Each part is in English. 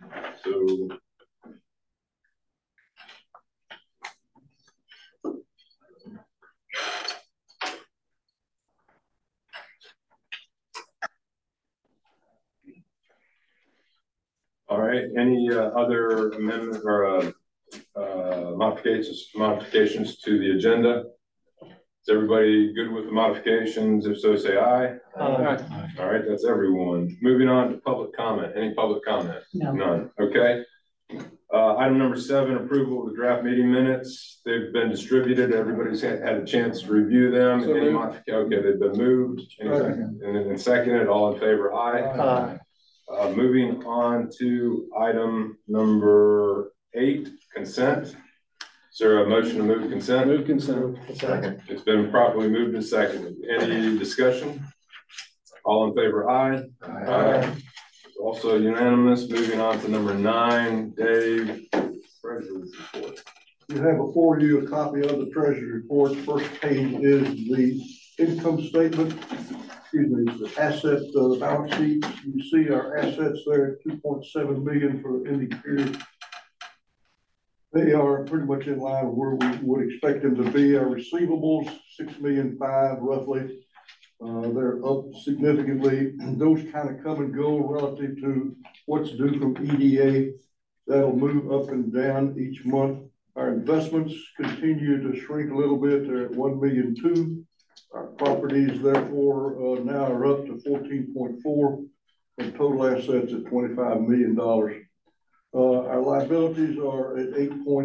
So all right, any other amendment or modifications to the agenda? Is everybody good with the modifications? If so, say aye. Aye. All right, that's everyone. Moving on to public comment. Any public comment? No. None. Okay. Item number 7, approval of the draft meeting minutes. They've been distributed. Everybody's had a chance to review them. So any okay, they've been moved. And then seconded. All in favor, aye. Aye. Moving on to item number 8, consent. Is there a motion to move consent? Move consent. Second. It's been properly moved and seconded. Any discussion? All in favor, aye. Aye. Also unanimous. Moving on to number 9, Dave, Treasurer's report. You have before you a copy of the Treasurer's report. First page is the income statement. Excuse me, the asset balance sheet. You see our assets there at $2.7 million for the ending period. They are pretty much in line with where we would expect them to be. Our receivables, $6.5 million roughly. They're up significantly. Those kind of come and go relative to what's due from EDA. That'll move up and down each month. Our investments continue to shrink a little bit. They're at $1.2 million. Our properties, therefore, now are up to 14.4, and total assets at $25 million. Our liabilities are at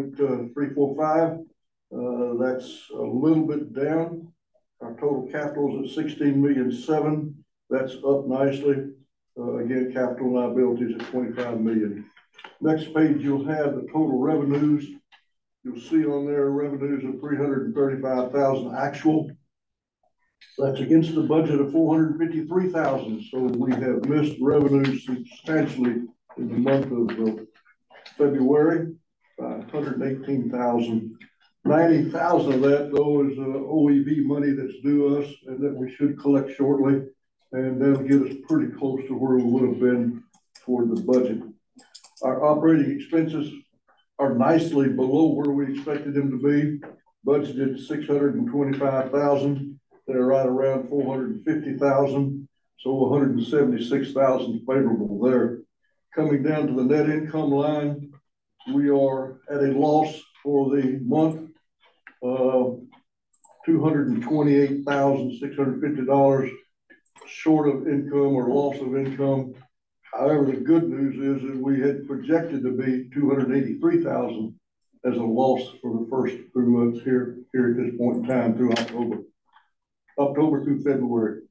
8.345. That's a little bit down. Our total capital is at $16.7 million. That's up nicely. Again, capital liabilities at $25 million. Next page, you'll have the total revenues. You'll see on there revenues of $335,000 actual. That's against the budget of $453,000. So we have missed revenues substantially in the month of February by $118,000. $90,000 of that, though, is OEV money that's due us and that we should collect shortly, and that'll get us pretty close to where we would have been for the budget. Our operating expenses are nicely below where we expected them to be. Budgeted $625,000. They're right around $450,000, so $176,000 favorable there. Coming down to the net income line, we are at a loss for the month of $228,650 short of income or loss of income. However, the good news is that we had projected to be $283,000 as a loss for the first 3 months here at this point in time through October through February.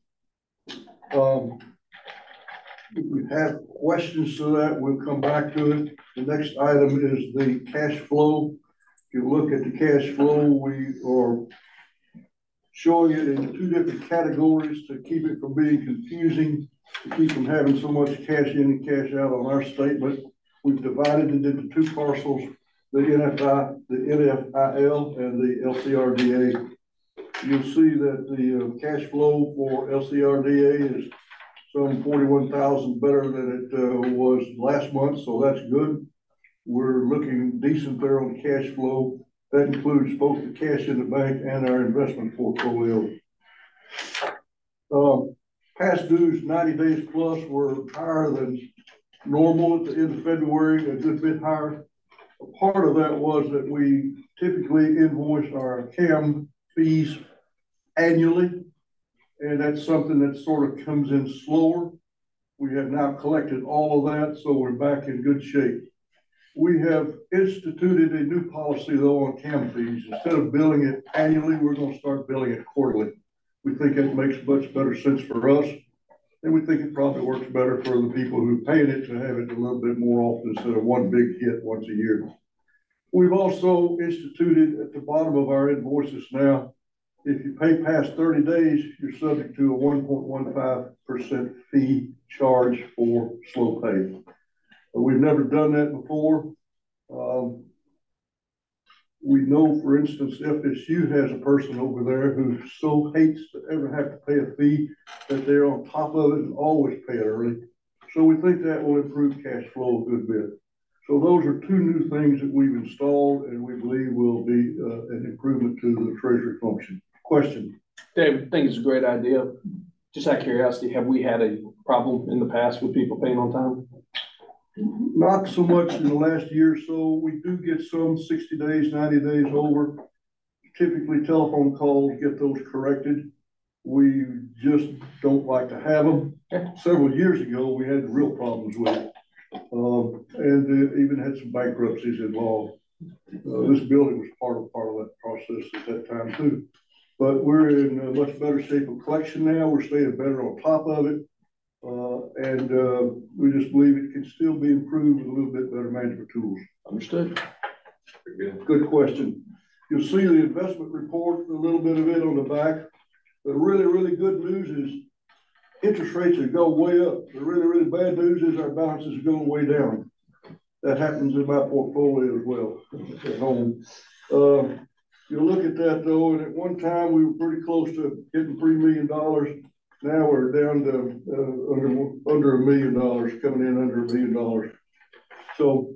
If we have questions to that, we'll come back to it. The next item is the cash flow. If you look at the cash flow, we are showing it in 2 different categories to keep it from being confusing, to keep from having so much cash in and cash out on our statement. We've divided it into 2 parcels, the NFI, the NFIL, and the LCRDA. You'll see that the cash flow for LCRDA is some $41,000 better than it was last month, so that's good. We're looking decent there on the cash flow. That includes both the cash in the bank and our investment portfolio. Past dues 90 days plus were higher than normal at the end of February, a good bit higher. A part of that was that we typically invoice our CAM fees annually, and that's something that sort of comes in slower. We have now collected all of that, so we're back in good shape. We have instituted a new policy, though, on CAM fees. Instead of billing it annually, we're going to start billing it quarterly. We think it makes much better sense for us, and we think it probably works better for the people who pay it to have it a little bit more often instead of one big hit once a year. We've also instituted at the bottom of our invoices now, if you pay past 30 days, you're subject to a 1.15% fee charge for slow pay. We've never done that before. We know, for instance, FSU has a person over there who so hates to ever have to pay a fee that they're on top of it and always pay it early. So we think that will improve cash flow a good bit. So those are two new things that we've installed and we believe will be an improvement to the treasury function. Question? David, I think it's a great idea. Just out of curiosity, have we had a problem in the past with people paying on time? Not so much in the last year or so. We do get some 60 days, 90 days over. Typically telephone calls get those corrected. We just don't like to have them. Several years ago, we had real problems with it. And even had some bankruptcies involved. This building was part of that process at that time too. But we're in a much better shape of collection now. We're staying better on top of it. And we just believe it can still be improved with a little bit better management tools. Understood. Good question. You'll see the investment report, a little bit of it on the back. The really, really good news is interest rates have gone way up. The really, really bad news is our balances are going way down. That happens in my portfolio as well at home. You look at that though, and at one time we were pretty close to getting $3 million. Now we're down to under $1 million, coming in under $1 million. So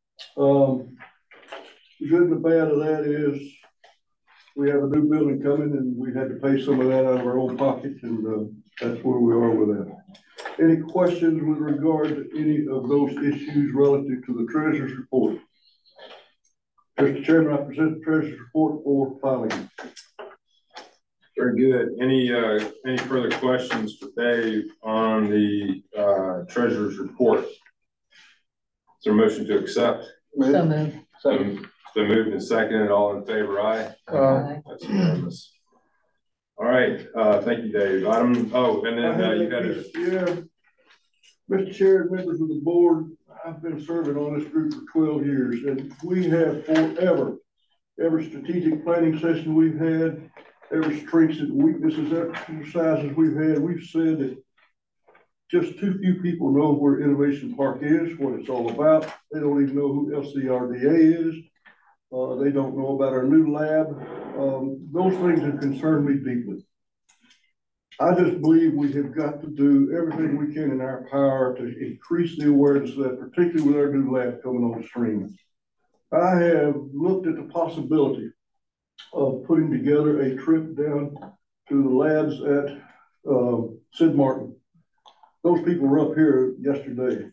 the good and the bad of that is we have a new building coming and we had to pay some of that out of our own pocket, and that's where we are with that. Any questions with regard to any of those issues relative to the treasurer's report? Mr. Chairman, I present the treasurer's report for filing. Very good. Any further questions for Dave on the treasurer's report? Is there a motion to accept? So moved. Second. Been moved and seconded. All in favor, aye? Aye. That's unanimous. All right. Thank you, Dave. And then you got to. Yeah. Mr. Chair and members of the board, I've been serving on this group for 12 years, and we have forever, every strategic planning session we've had, every strengths and weaknesses exercises we've had, we've said that just too few people know where Innovation Park is, what it's all about. They don't even know who LCRDA is. They don't know about our new lab. Those things have concerned me deeply. I just believe we have got to do everything we can in our power to increase the awareness of that, particularly with our new lab coming on stream. I have looked at the possibility of putting together a trip down to the labs at Sid Martin. Those people were up here yesterday.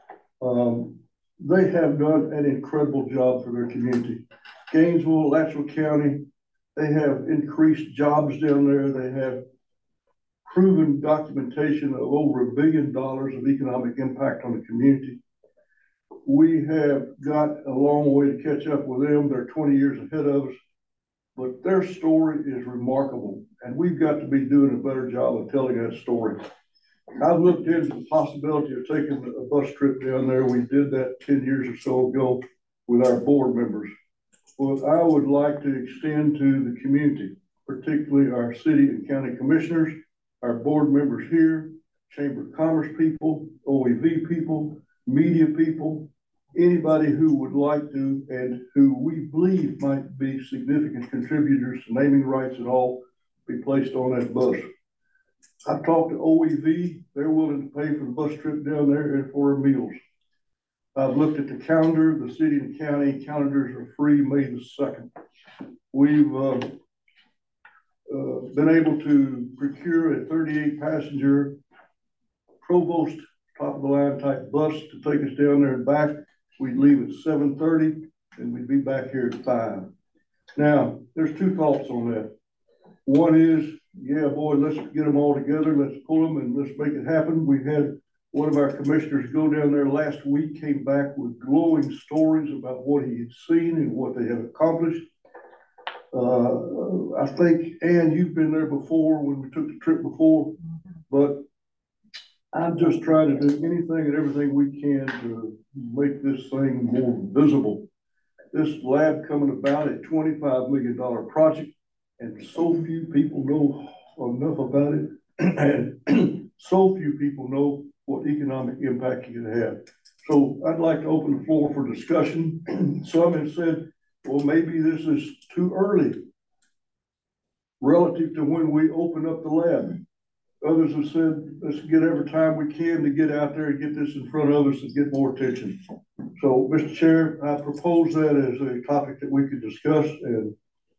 They have done an incredible job for their community. Gainesville, Alachua County, they have increased jobs down there. They have proven documentation of over $1 billion of economic impact on the community. We have got a long way to catch up with them. They're 20 years ahead of us, but their story is remarkable, and we've got to be doing a better job of telling that story. I've looked into the possibility of taking a bus trip down there. We did that 10 years or so ago with our board members. What I would like to extend to the community, particularly our city and county commissioners, our board members here, Chamber of Commerce people, OEV people, media people, anybody who would like to and who we believe might be significant contributors to naming rights and all, be placed on that bus. I've talked to OEV. They're willing to pay for the bus trip down there and for our meals. I've looked at the calendar. The city and county calendars are free May the 2nd. We've been able to procure a 38-passenger Provost top-of-the-line type bus to take us down there and back. We'd leave at 7:30 and we'd be back here at 5. Now, there's two thoughts on that. One is, yeah, boy, let's get them all together. Let's pull them and let's make it happen. We had one of our commissioners go down there last week, came back with glowing stories about what he had seen and what they had accomplished. I think, Ann, you've been there before when we took the trip before, but I'm just trying to do anything and everything we can to make this thing more visible. This lab coming about a $25 million project, and so few people know enough about it, and so few people know what economic impact it can have. So I'd like to open the floor for discussion. Some have said, well, maybe this is too early relative to when we open up the lab. Others have said, let's get every time we can to get out there and get this in front of us and get more attention. So, Mr. Chair, I propose that as a topic that we could discuss, and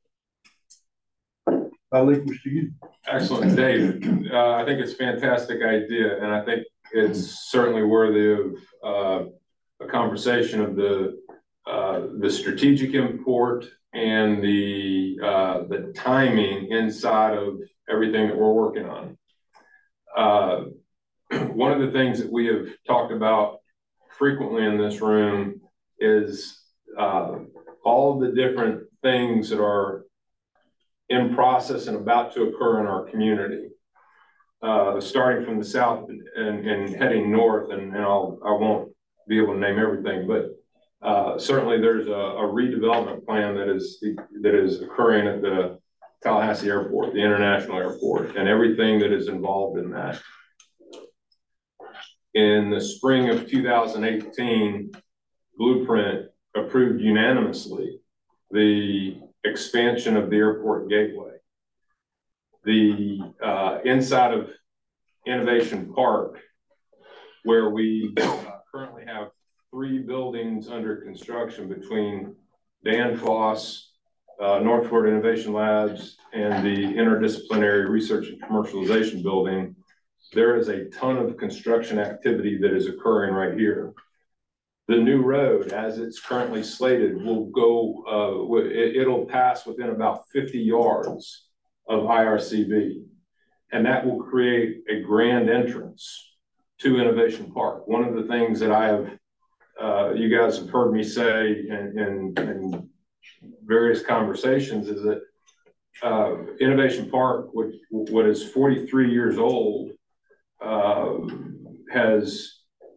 I relinquish to you. Excellent, David. I think it's a fantastic idea, and I think it's certainly worthy of a conversation of the strategic import and the timing inside of everything that we're working on. One of the things that we have talked about frequently in this room is all of the different things that are in process and about to occur in our community, starting from the south and heading north, and I won't be able to name everything, but certainly there's a redevelopment plan that is occurring at the Tallahassee Airport, the international airport, and everything that is involved in that. In the spring of 2018, Blueprint approved unanimously the expansion of the airport gateway. The inside of Innovation Park, where we currently have 3 buildings under construction between Danfoss, North Florida Innovation Labs, and the Interdisciplinary Research and Commercialization Building, there is a ton of construction activity that is occurring right here. The new road, as it's currently slated, will go, it'll pass within about 50 yards of IRCB, and that will create a grand entrance to Innovation Park. One of the things that I have, you guys have heard me say in various conversations is that Innovation Park, what is 43 years old, has,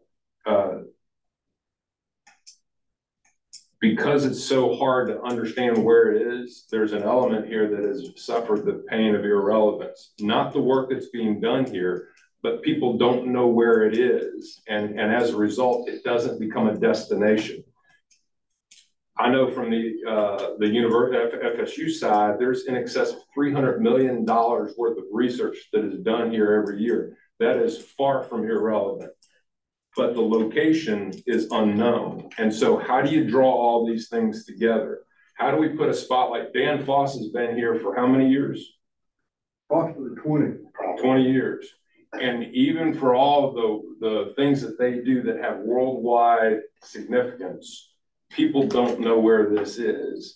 because it's so hard to understand where it is, there's an element here that has suffered the pain of irrelevance. Not the work that's being done here, but people don't know where it is. And as a result, it doesn't become a destination. I know from the university FSU side, there's in excess of $300 million worth of research that is done here every year. That is far from irrelevant, but the location is unknown. And so how do you draw all these things together? How do we put a spotlight? Danfoss has been here for how many years? Approximately 20. 20 years. And even for all of the things that they do that have worldwide significance, people don't know where this is.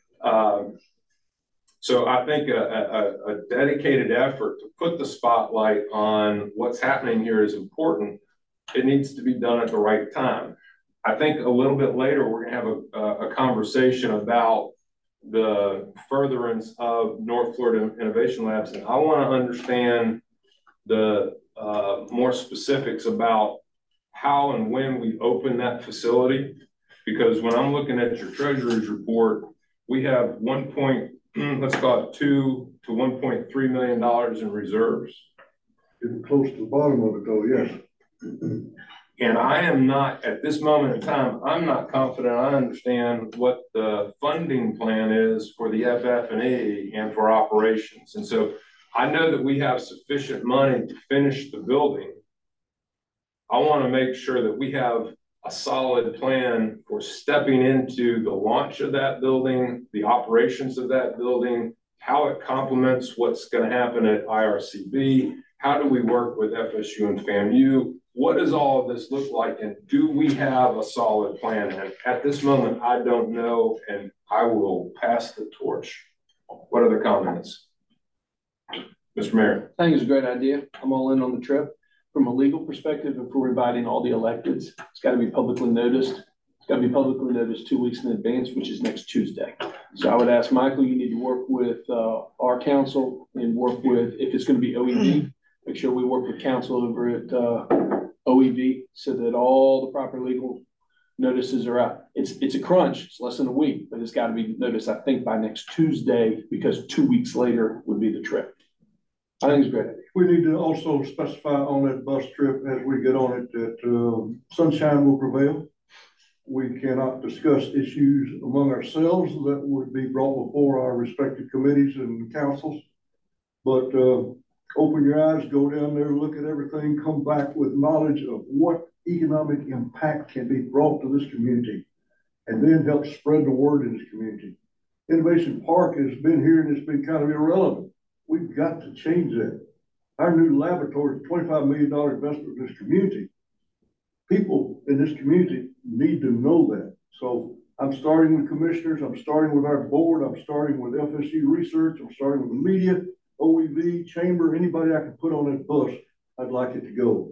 So I think a dedicated effort to put the spotlight on what's happening here is important. It needs to be done at the right time. I think a little bit later, we're gonna have a conversation about the furtherance of North Florida Innovation Labs. And I wanna understand the more specifics about how and when we open that facility. Because when I'm looking at your treasurer's report, we have let's call it $2 to $1.3 million in reserves. Getting close to the bottom of it though, yes. And I am not, at this moment in time, I'm not confident I understand what the funding plan is for the FF&E and for operations. And so I know that we have sufficient money to finish the building. I want to make sure that we have a solid plan for stepping into the launch of that building, the operations of that building, how it complements what's going to happen at IRCB, how do we work with FSU and FAMU, what does all of this look like, and do we have a solid plan? And at this moment, I don't know, and I will pass the torch. What other comments? Mr. Mayor. I think it's a great idea. I'm all in on the trip. From a legal perspective, if we're inviting all the electeds, it's got to be publicly noticed. It's got to be publicly noticed 2 weeks in advance, which is next Tuesday. So I would ask Michael, you need to work with our council and work with, if it's going to be OEV, make sure we work with council over at OEV so that all the proper legal notices are out. It's a crunch. It's less than a week, but it's got to be noticed, I think, by next Tuesday, because 2 weeks later would be the trip. I think it's a great idea. We need to also specify on that bus trip as we get on it that sunshine will prevail. We cannot discuss issues among ourselves that would be brought before our respective committees and councils. But open your eyes, go down there, look at everything, come back with knowledge of what economic impact can be brought to this community, and then help spread the word in this community. Innovation Park has been here and it's been kind of irrelevant. We've got to change that. Our new laboratory is a $25 million investment in this community. People in this community need to know that. So I'm starting with commissioners, I'm starting with our board, I'm starting with FSU research, I'm starting with the media, OEV, chamber, anybody I can put on that bus, I'd like it to go.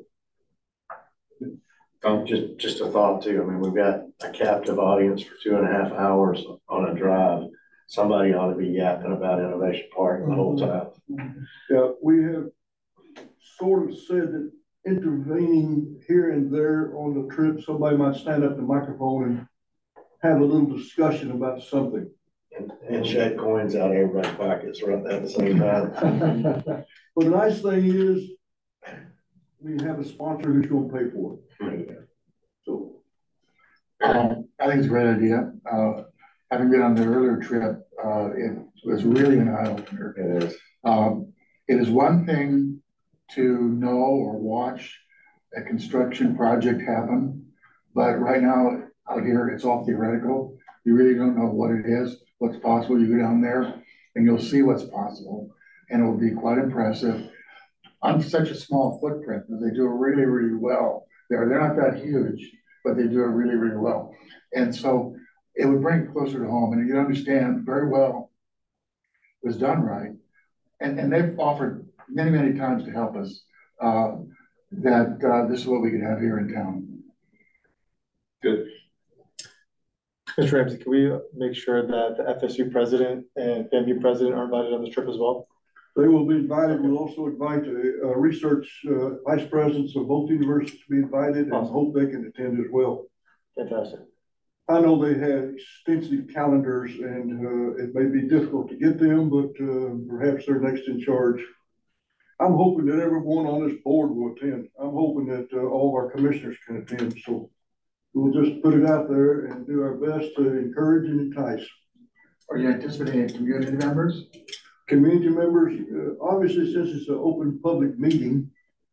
Just a thought too. I mean, we've got a captive audience for 2.5 hours on a drive. Somebody ought to be yapping about Innovation Park the whole time. Yeah, we have sort of said that intervening here and there on the trip, somebody might stand up the microphone and have a little discussion about something. And shed coins out of everybody's pockets right at the same time. But the nice thing is, we have a sponsor who's going to pay for it. So, I think it's a great idea. Having been on the earlier trip, it was really an eye-opener. It is. It is one thing to know or watch a construction project happen, but right now out here it's all theoretical. You really don't know what it is, what's possible. You go down there and you'll see what's possible, and it will be quite impressive on such a small footprint. But they do it really, really well. They're not that huge, but they do it really, really well. And so it would bring it closer to home, and you understand very well it was done right. And they've offered many, many times to help us that this is what we could have here in town. Good. Mr. Ramsey, can we make sure that the FSU president and FAMU president are invited on this trip as well? they will be invited. We'll also invite the research vice presidents of both universities to be invited, and hope they can attend as well. Fantastic. I know they have extensive calendars, and it may be difficult to get them, but perhaps they're next in charge. I'm hoping that everyone on this board will attend. I'm hoping that all of our commissioners can attend. So we'll just put it out there and do our best to encourage and entice. Are you anticipating community members? Community members, obviously, since it's an open public meeting,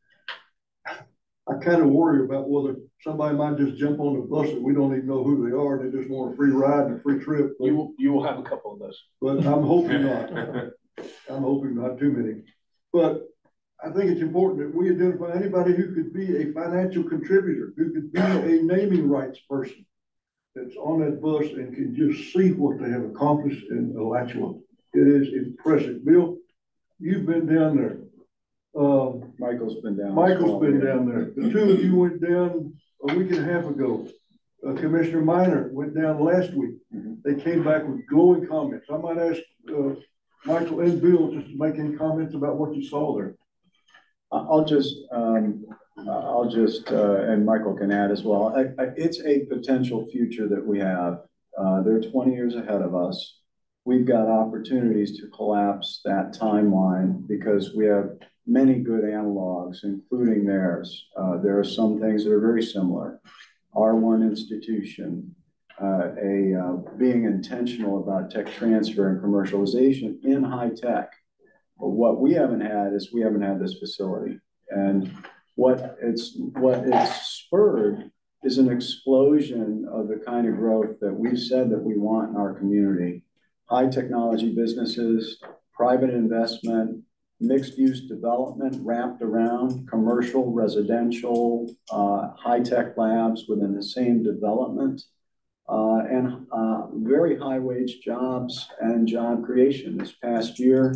I kind of worry about whether somebody might just jump on the bus that we don't even know who they are. They just want a free ride and a free trip. But, you will have a couple of those. But I'm hoping not. I'm hoping not too many. But I think it's important that we identify anybody who could be a financial contributor, who could be a naming rights person that's on that bus and can just see what they have accomplished in Alachua. It is impressive. Bill, you've been down there. Michael's been down. Michael's been down there. The two of you went down a week and a half ago. Commissioner Minor went down last week. They came back with glowing comments. I might ask Michael and Bill just to make any comments about what you saw there. I'll just, and Michael can add as well. It's a potential future that we have. They're 20 years ahead of us. We've got opportunities to collapse that timeline because we have many good analogs, including theirs. There are some things that are very similar. R1 institution, being intentional about tech transfer and commercialization in high tech. But what we haven't had is we haven't had this facility. And what it's spurred is an explosion of the kind of growth that we've said that we want in our community. High technology businesses, private investment, mixed use development wrapped around commercial, residential, high-tech labs within the same development, and very high wage jobs and job creation. This past year,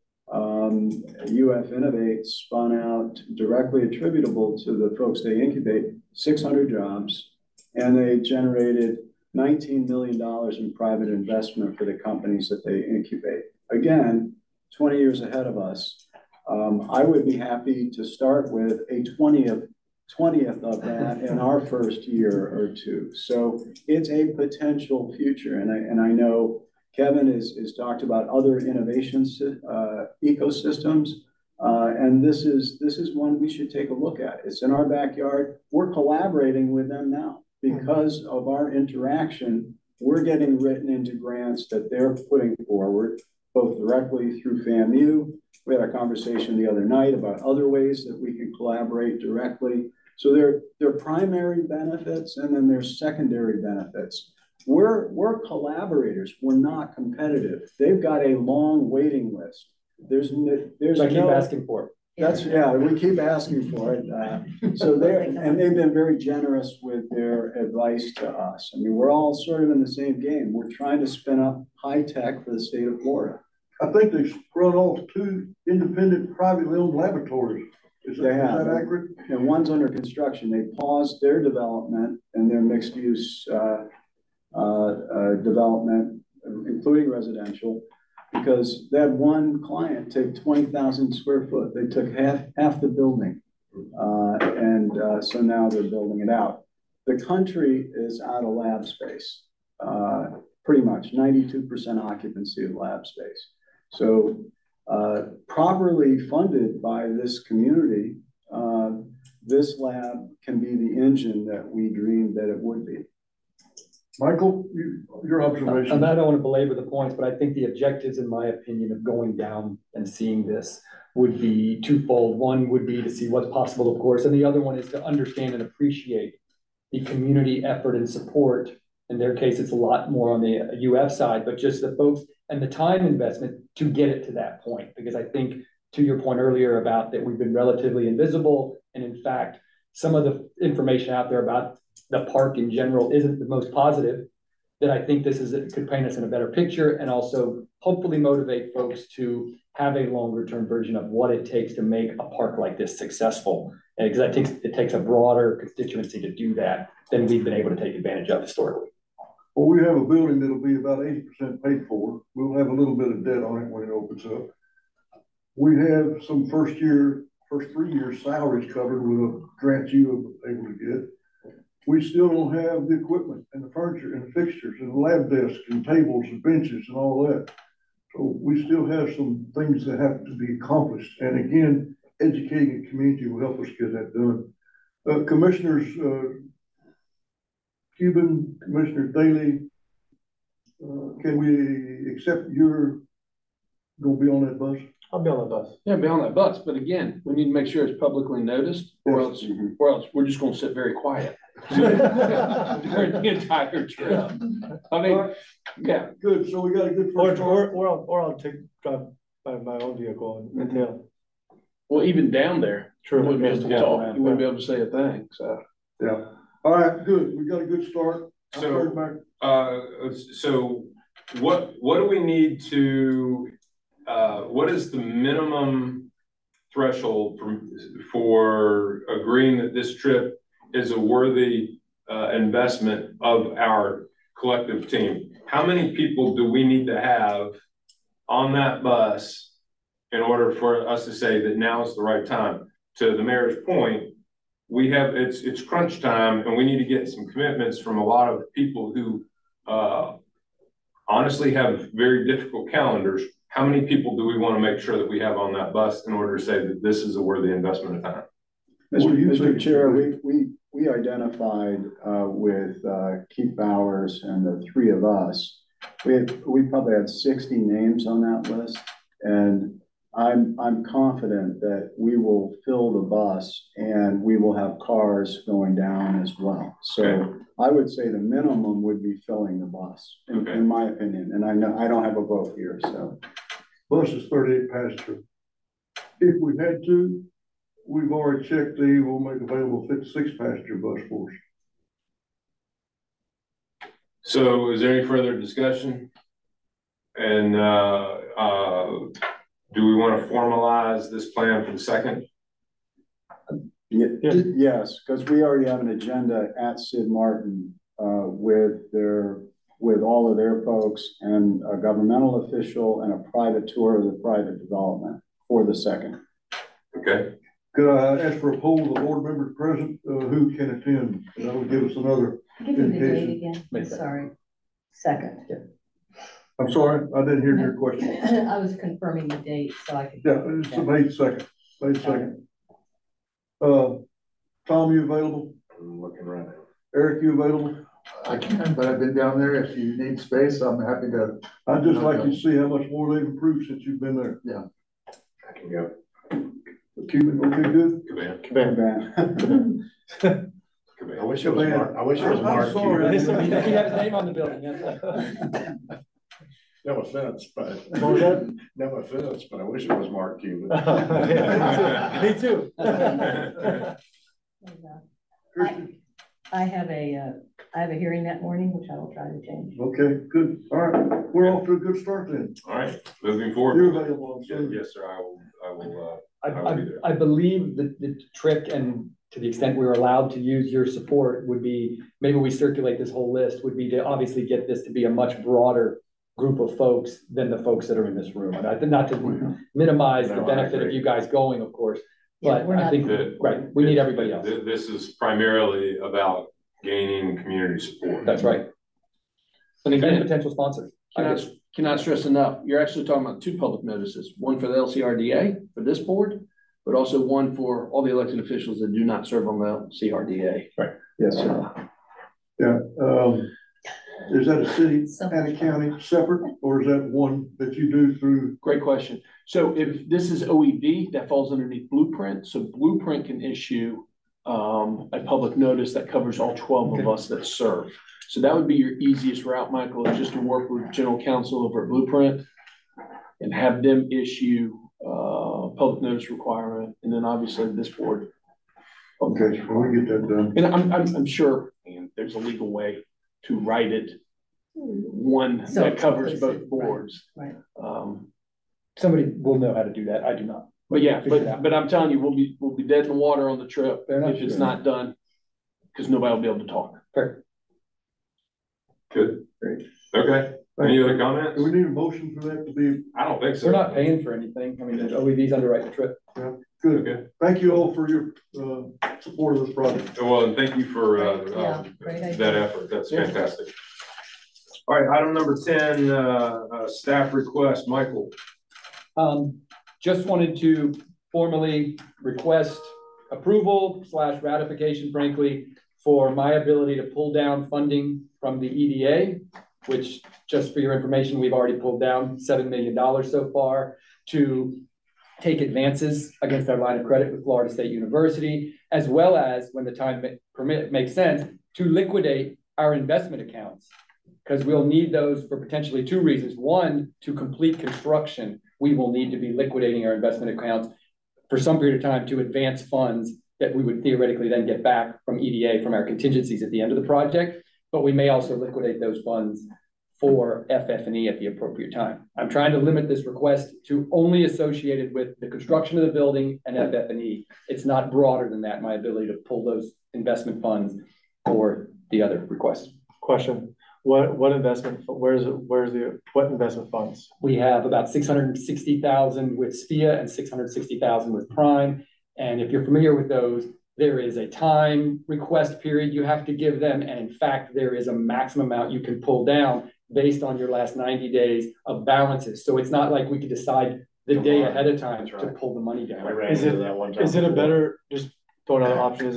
UF Innovate spun out, directly attributable to the folks they incubate, 600 jobs, and they generated $19 million in private investment for the companies that they incubate. Again, 20 years ahead of us. I would be happy to start with a 20th of that in our first year or two. So it's a potential future. And I know Kevin is talked about other innovations, ecosystems. And this is one we should take a look at. It's in our backyard. We're collaborating with them now. Because of our interaction, we're getting written into grants that they're putting forward. both directly through FAMU. We had a conversation the other night about other ways that we can collaborate directly. So there are primary benefits, and then there's secondary benefits. We're collaborators. We're not competitive. They've got a long waiting list. I keep asking for it. We keep asking for it. They've been very generous with their advice to us. I mean, we're all sort of in the same game. We're trying to spin up high tech for the state of Florida. I think they run off 2 independent privately owned laboratories. Is that accurate? And one's under construction. They paused their development and their mixed use development, including residential, because they had one client take 20,000 square foot. They took half the building. So now they're building it out. The country is out of lab space, pretty much 92% occupancy of lab space. So properly funded by this community, this lab can be the engine that we dreamed that it would be. Michael, your observation. And I don't want to belabor the points, but I think the objectives, in my opinion, of going down and seeing this would be twofold. One would be to see what's possible, of course, and the other one is to understand and appreciate the community effort and support. In their case, it's a lot more on the UF side, but just the folks and the time investment to get it to that point. Because I think, to your point earlier about that we've been relatively invisible, and in fact, some of the information out there about the park in general isn't the most positive, that I think could paint us in a better picture and also hopefully motivate folks to have a longer term version of what it takes to make a park like this successful. And because it takes a broader constituency to do that than we've been able to take advantage of historically. Well, we have a building that'll be about 80% paid for. We'll have a little bit of debt on it when it opens up. We have some first 3 years salaries covered with a grant you were able to get. We still don't have the equipment and the furniture and the fixtures and the lab desks and tables and benches and all that. So we still have some things that have to be accomplished. And again, educating the community will help us get that done. Commissioners Cuban, Commissioner Daly, can we accept you're going to be on that bus? I'll be on that bus. Yeah, be on that bus. But again, we need to make sure it's publicly noticed, or else we're just going to sit very quiet during the entire trip. I mean, yeah, good. So we got a good first start. Or I'll drive by my own vehicle and tail. Well, even down there, True. you wouldn't be able to talk. You wouldn't be able to say a thing. So yeah. All right, good. We got a good start. So what do we need to? What is the minimum threshold for agreeing that this trip is a worthy investment of our collective team? How many people do we need to have on that bus in order for us to say that now is the right time? To the mayor's point, we have it's crunch time, and we need to get some commitments from a lot of people who honestly have very difficult calendars. How many people do we want to make sure that we have on that bus in order to say that this is a worthy investment of time? Mr. Chair, we identified with Keith Bowers and the three of us, we probably had 60 names on that list, and I'm confident that we will fill the bus and we will have cars going down as well. So okay. I would say the minimum would be filling the bus, in my opinion. And I know I don't have a vote here, so. Bus is 38 passenger. If we had to, we've already checked we'll make available 56 passenger bus for us. So is there any further discussion? And do we want to formalize this plan for the second? Yes, because we already have an agenda at Sid Martin with all of their folks and a governmental official and a private tour of the private development for the second. Okay. Could I ask for a poll of the board members present who can attend? And that will give us another indication. Give me the date again. I'm sorry. Second. I'm sorry, I didn't hear your question. I was confirming the date so I could. Yeah, it's May 2nd. May 2nd. Tom, you available? I'm looking right now. Eric, you available? I can, but I've been down there. If you need space, I'm happy to. I'd just like to see how much more they've improved since you've been there. I can go. Cuban, okay, good? Caban. I wish it was Mark, I wish it was I'm Mark sorry. Cuban. We have his name on the building, yes. No offense, but, What was that? no offense, but I wish it was Mark Cuban. Yeah, me too. Christian? I have a hearing that morning, which I will try to change. Okay, good. All right. We're off to a good start then. All right, moving forward. You're available. Yes, sir, I will be there. I believe that the trick, and to the extent we're allowed to use your support, would be, maybe we circulate this whole list, would be to obviously get this to be a much broader group of folks than the folks that are in this room. And I think not to minimize the No, I benefit of agree. you guys going, of course, Yeah, but we're I not- think, right, we need everybody else. This is primarily about gaining community support. That's right. And And again, potential sponsors. cannot stress enough, you're actually talking about two public notices, one for the LCRDA, for this board, but also one for all the elected officials that do not serve on the CRDA. Yes, sir. Yeah, is that a city and a county separate, or is that one that you do through? Great question. So if this is OEV, that falls underneath Blueprint. So Blueprint can issue a public notice that covers all 12 of us that serve. So that would be your easiest route, Michael, is just to work with general counsel over at Blueprint and have them issue public notice requirement. And then obviously this board. Okay, so we get that done. And I'm sure, and there's a legal way to write it, one So that covers implicit, both boards. right. Somebody will know how to do that. I do not. But yeah, Figure it out. but I'm telling you, we'll be dead in the water on the trip Fair enough. if it's not done, because nobody will be able to talk. Fair. Good. Great. Okay, any other comments? Do we need a motion for that to be I don't think so. We're not paying for anything. I mean, there's OEVs underwrite the trip. good? Okay, Thank you all for your support of this project. well, and thank you for Yeah, great idea. that effort. That's Yeah. fantastic. All right, item number 10, staff request, Michael. Just wanted to formally request approval / ratification, frankly, for my ability to pull down funding from the EDA, which, just for your information, we've already pulled down $7 million so far, to take advances against our line of credit with Florida State University, as well as, when the time makes sense, to liquidate our investment accounts. Because we'll need those for potentially two reasons. One, to complete construction, we will need to be liquidating our investment accounts for some period of time to advance funds that we would theoretically then get back from EDA from our contingencies at the end of the project. But we may also liquidate those funds for FF&E at the appropriate time. I'm trying to limit this request to only associated with the construction of the building and FF&E. It's not broader than that, my ability to pull those investment funds for the other requests. Question, what investment, what investment funds? We have about 660,000 with SPIA and 660,000 with Prime. And if you're familiar with those, there is a time request period you have to give them. And in fact, there is a maximum amount you can pull down based on your last 90 days of balances. So it's not like we could decide the day ahead of time to pull the money down. I ran Is into it- that one time. Is it a before. better, just throw another option,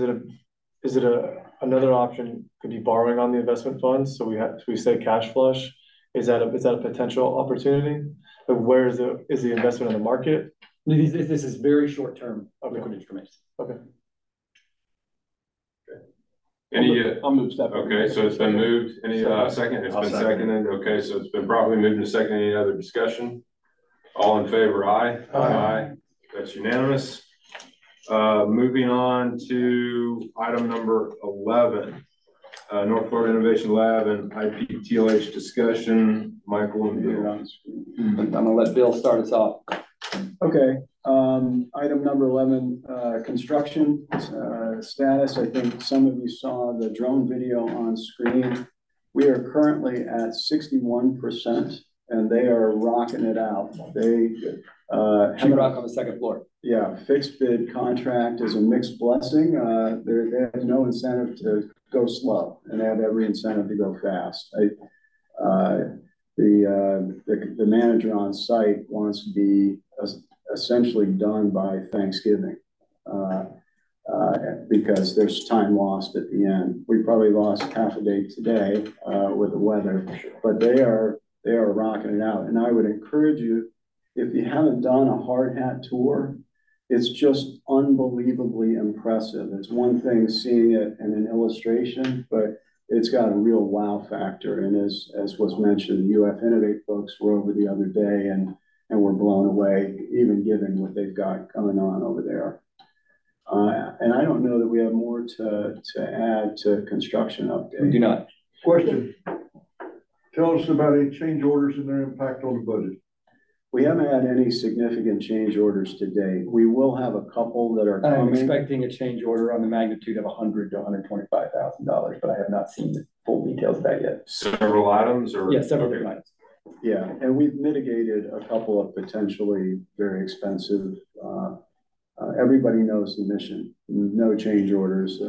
another option could be borrowing on the investment funds, so we say cash flush? Is that a potential opportunity? But where is the investment in the market? This is very short-term liquid instruments. Okay. Any, I'll move step. okay, so it's been moved. Any second? It's I'll been second. seconded. Okay, so it's been properly moved and seconded. Any other discussion? All in favor, aye? Aye. That's unanimous. Moving on to item number 11, North Florida Innovation Lab and IPTLH discussion. Michael and Bill. I'm gonna let Bill start us off. Okay, item number 11, construction status. I think some of you saw the drone video on screen. We are currently at 61%, and they are rocking it out. They Sheetrock on the second floor. yeah, fixed bid contract is a mixed blessing. They have no incentive to go slow, and they have every incentive to go fast. The manager on site wants to be essentially done by Thanksgiving. because there's time lost at the end. We probably lost half a day today, with the weather, but they are rocking it out. And I would encourage you, if you haven't done a hard hat tour, it's just unbelievably impressive. It's one thing seeing it in an illustration, but it's got a real wow factor. And as was mentioned, the UF Innovate folks were over the other day and were blown away, even given what they've got going on over there. And I don't know that we have more to add to construction update. We do not. Question. Tell us about any change orders and their impact on the budget. We haven't had any significant change orders to date. We will have a couple that are I'm coming. expecting a change order on the magnitude of $100,000 to $125,000, but I have not seen the full details of that yet. Several items or? Yeah, several different items. Yeah, and we've mitigated a couple of potentially very expensive, everybody knows the mission, no change orders.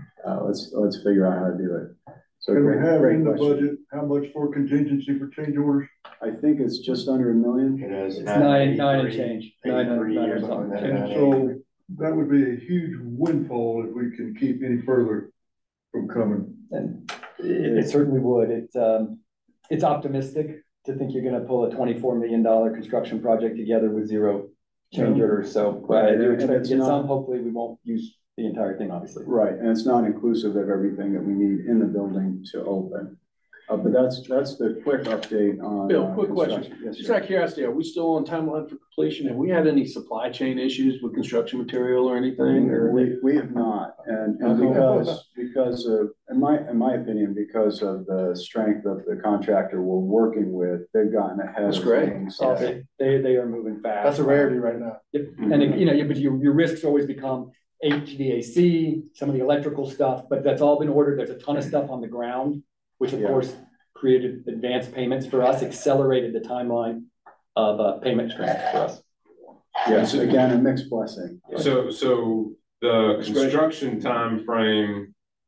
Let's figure out how to do it. So And we have great in the question. budget, how much for contingency for change orders? I think it's just under $1 million. It is. It's nine and change. 83 Nine or or something something. like that. And so that would be a huge windfall if we can keep any further from coming. And it certainly would. It's optimistic to think you're gonna pull a $24 million construction project together with zero change orders. So I do expect to get some. Hopefully we won't use the entire thing, obviously. Right, and it's not inclusive of everything that we need in the building to open. But that's the quick update on. Bill, quick question. construction. Yes, Just sir. out of curiosity, are we still on timeline for completion? Have we had any supply chain issues with construction material or anything? Or We have not, and because of, in my opinion, because of the strength of the contractor we're working with, they've gotten ahead That's of great. things. They are moving fast. That's a rarity right now. Yep, and you know, but your risks always become HVAC, some of the electrical stuff, but that's all been ordered. There's a ton of stuff on the ground, which of Yeah. course created advanced payments for us, accelerated the timeline of payment streams for us. Yes, again, a mixed blessing. So the construction timeframe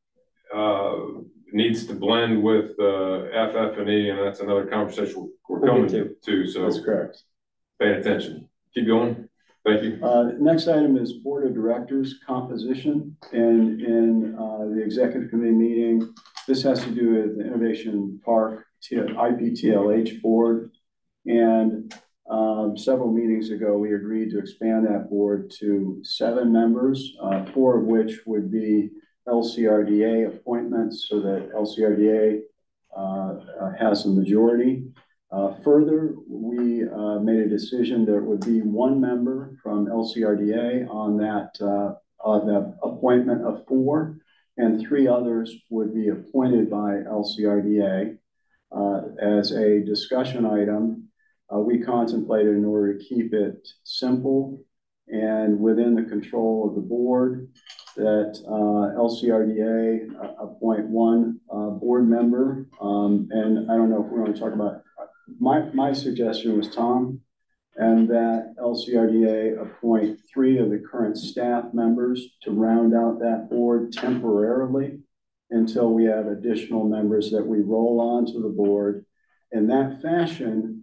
needs to blend with the FF&E, and that's another conversation we're coming to. So That's correct. pay attention. Keep going. Thank you. Next item is Board of Directors composition. And in the executive committee meeting, this has to do with the Innovation Park IPTLH board. And several meetings ago, we agreed to expand that board to 7 members, 4 of which would be LCRDA appointments, so that LCRDA has a majority. Further, we made a decision there would be 1 member from LCRDA on the appointment of 4, and 3 others would be appointed by LCRDA. As a discussion item, we contemplated, in order to keep it simple and within the control of the board, that LCRDA appoint 1 board member. And I don't know if we want to talk about, my suggestion was Tom, and that LCRDA appoint 3 of the current staff members to round out that board temporarily until we have additional members that we roll onto the board. In that fashion,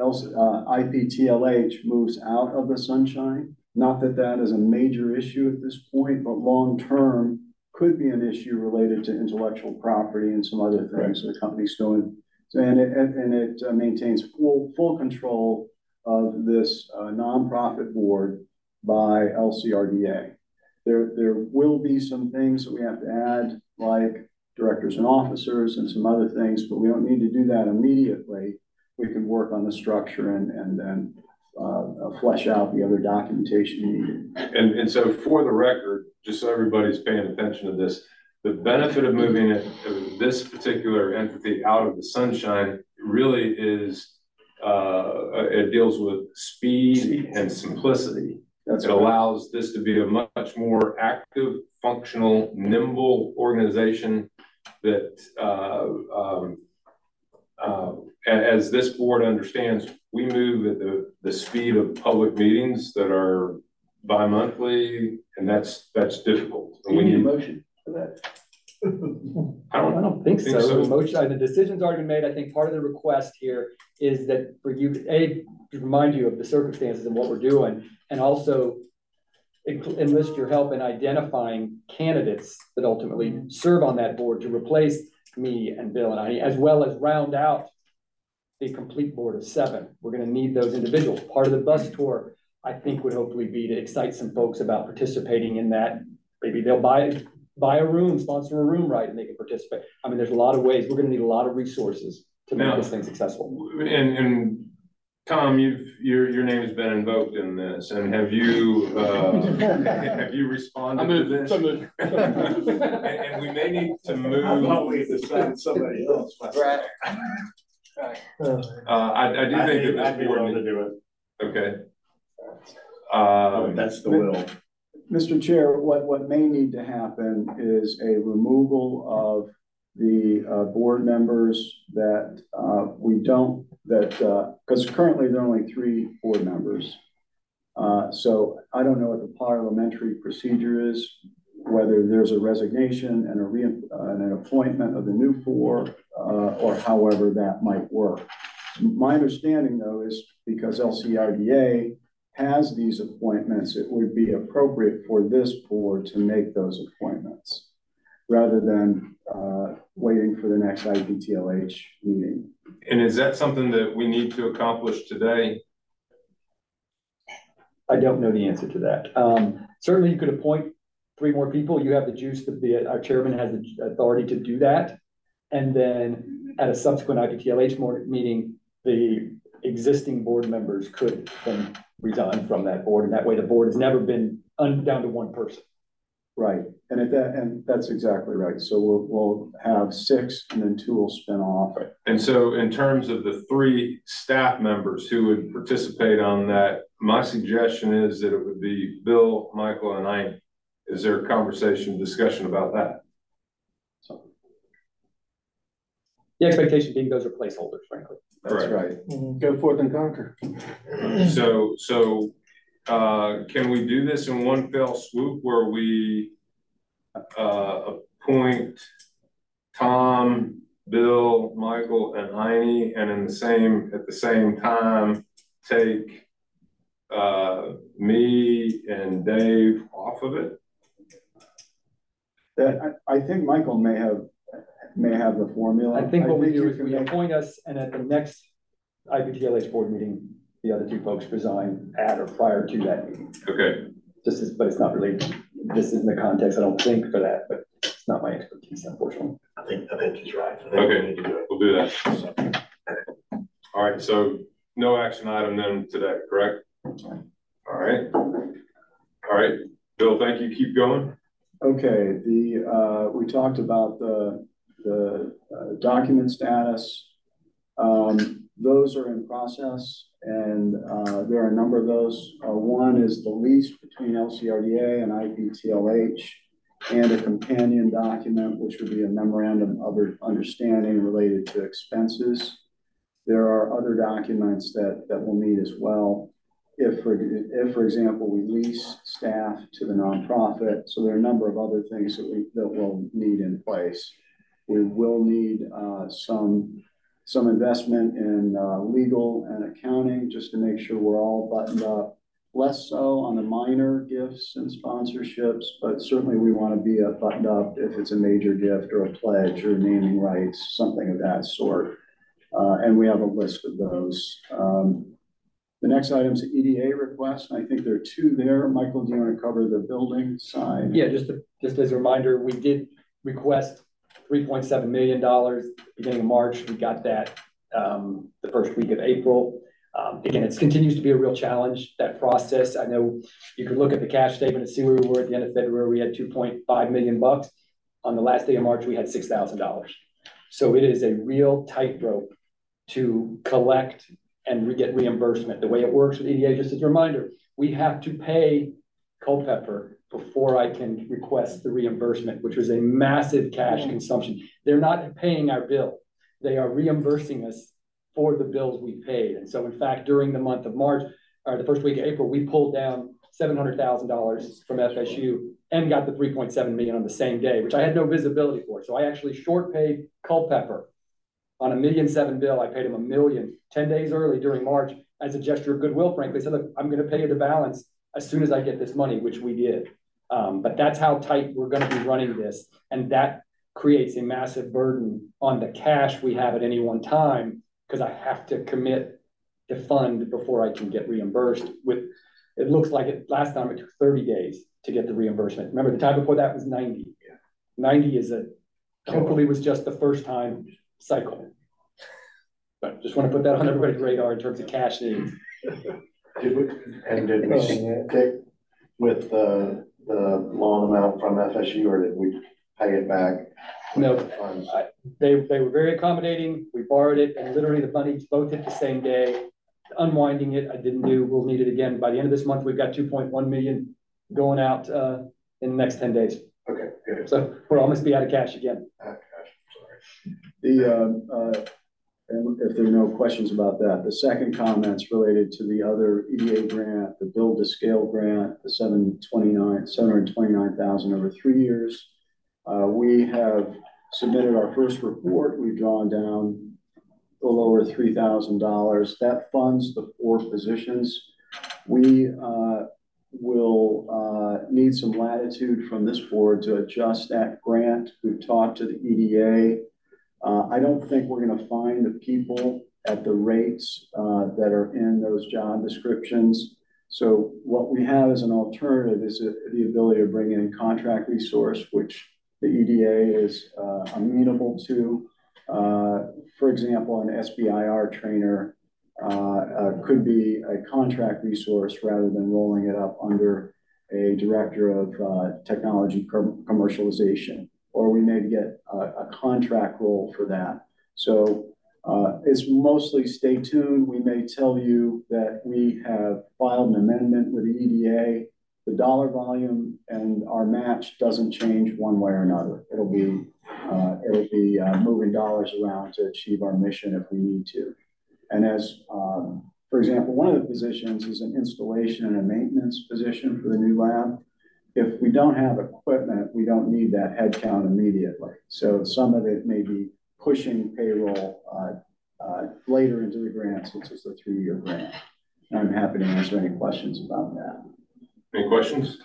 IPTLH moves out of the sunshine. Not that that is a major issue at this point, but long-term could be an issue related to intellectual property and some other things the company's doing. And it maintains full control of this nonprofit board by LCRDA. There will be some things that we have to add, like directors and officers and some other things, but we don't need to do that immediately. We can work on the structure and then flesh out the other documentation needed. And so for the record, just so everybody's paying attention to this, the benefit of moving this particular entity out of the sunshine really is, it deals with speed and simplicity. It allows this to be a much more active, functional, nimble organization that, as this board understands, we move at the speed of public meetings that are bi-monthly, and that's difficult. And we need a motion for that. I don't think so. The motion, the decision's already been made. I think part of the request here is that for you, to remind you of the circumstances and what we're doing, and also enlist your help in identifying candidates that ultimately serve on that board to replace me and Bill and I, as well as round out the complete board of 7. We're going to need those individuals. Part of the bus tour, I think, would hopefully be to excite some folks about participating in that. Maybe they'll buy a room, sponsor a room, right, and they can participate. I mean, there's a lot of ways. We're going to need a lot of resources to make this thing successful. And Tom, your name has been invoked in this, and have you responded to this? And we may need to move. I thought we decided somebody else. Right. I do think that this I'd be board willing to do it. Okay. That's the will. Mr. Chair, what may need to happen is a removal of the board members that because currently there are only 3 board members. So I don't know what the parliamentary procedure is, whether there's a resignation and an appointment of the new 4, or however that might work. My understanding, though, is because LCRDA has these appointments, it would be appropriate for this board to make those appointments rather than waiting for the next IPTLH meeting. And is that something that we need to accomplish today? I don't know the answer to that. Certainly, you could appoint 3 more people. You have the juice. Our chairman has the authority to do that. And then at a subsequent IPTLH meeting, the existing board members could then resign from that board. And that way the board has never been down to 1 person. Right. And that's exactly right. So we'll have 6 and then 2 will spin off. And so in terms of the 3 staff members who would participate on that, my suggestion is that it would be Bill, Michael, and I. Is there a discussion about that? The expectation being those are placeholders, frankly. That's right. Go forth and conquer. So can we do this in one fell swoop where we appoint Tom, Bill, Michael, and Heine, and at the same time take me and Dave off of it? I think Michael may have the formula. I think what we do is we appoint us, and at the next IPTLH board meeting, the other 2 folks resign at or prior to that meeting. Okay. But it's not really, this isn't the context, I don't think, for that, but it's not my expertise, unfortunately. I think he's right. Okay, we'll do that. All right, so no action item then today, correct? All right. Bill, thank you. Keep going. Okay, we talked about the document status. Those are in process, and there are a number of those. One is the lease between LCRDA and IPTLH, and a companion document, which would be a memorandum of understanding related to expenses. There are other documents that we'll need as well. If, for example, we lease staff to the nonprofit, so there are a number of other things that we'll need in place. We will need some investment in legal and accounting just to make sure we're all buttoned up. Less so on the minor gifts and sponsorships, but certainly we want to be buttoned up if it's a major gift or a pledge or naming rights, something of that sort. And we have a list of those. The next item is EDA request. I think there are 2 there. Michael, do you want to cover the building side? Yeah, just as a reminder, we did request $3.7 million beginning of March. We got that the first week of April. Again, it continues to be a real challenge, that process. I know you could look at the cash statement and see where we were at the end of February. We had $2.5 million. On the last day of March, we had $6,000. So it is a real tightrope to collect and get reimbursement. The way it works with EDA, just as a reminder, we have to pay Culpeper before I can request the reimbursement, which was a massive cash consumption. They're not paying our bill. They are reimbursing us for the bills we paid. And so, in fact, during the month of March, or the first week of April, we pulled down $700,000 from FSU and got the $3.7 million on the same day, which I had no visibility for. So I actually short paid Culpeper on $1.7 million bill. I paid him $1 million 10 days early during March as a gesture of goodwill, frankly. I said, look, I'm going to pay you the balance as soon as I get this money, which we did. But that's how tight we're gonna be running this, and that creates a massive burden on the cash we have at any one time, because I have to commit to fund before I can get reimbursed with, it looks like last time it took 30 days to get the reimbursement. Remember, the time before that was 90. 90 hopefully was just the first time cycle. But just want to put that on everybody's radar in terms of cash needs. Did we stick with the loan amount from FSU, or did we pay it back? No, they were very accommodating. We borrowed it, and literally the money both hit the same day. Unwinding it, I didn't do. We'll need it again by the end of this month. We've got 2.1 million going out in the next 10 days. Okay, good. So we'll almost be out of cash again. And if there are no questions about that, the second comment's related to the other EDA grant, the build to scale grant, the $729,000 over 3 years. We have submitted our first report. We've drawn down a little over $3,000. That funds the 4 positions. We will need some latitude from this board to adjust that grant. We've talked to the EDA. I don't think we're going to find the people at the rates that are in those job descriptions. So what we have as an alternative is the ability to bring in contract resource, which the EDA is amenable to. For example, an SBIR trainer could be a contract resource rather than rolling it up under a director of technology commercialization, or we may get a contract role for that. So it's mostly stay tuned. We may tell you that we have filed an amendment with the EDA. The dollar volume and our match doesn't change one way or another. It'll be moving dollars around to achieve our mission if we need to. And as, for example, one of the positions is an installation and a maintenance position for the new lab. If we don't have equipment, we don't need that headcount immediately. So some of it may be pushing payroll later into the grant, since it's a 3-year grant. And I'm happy to answer any questions about that. Any questions?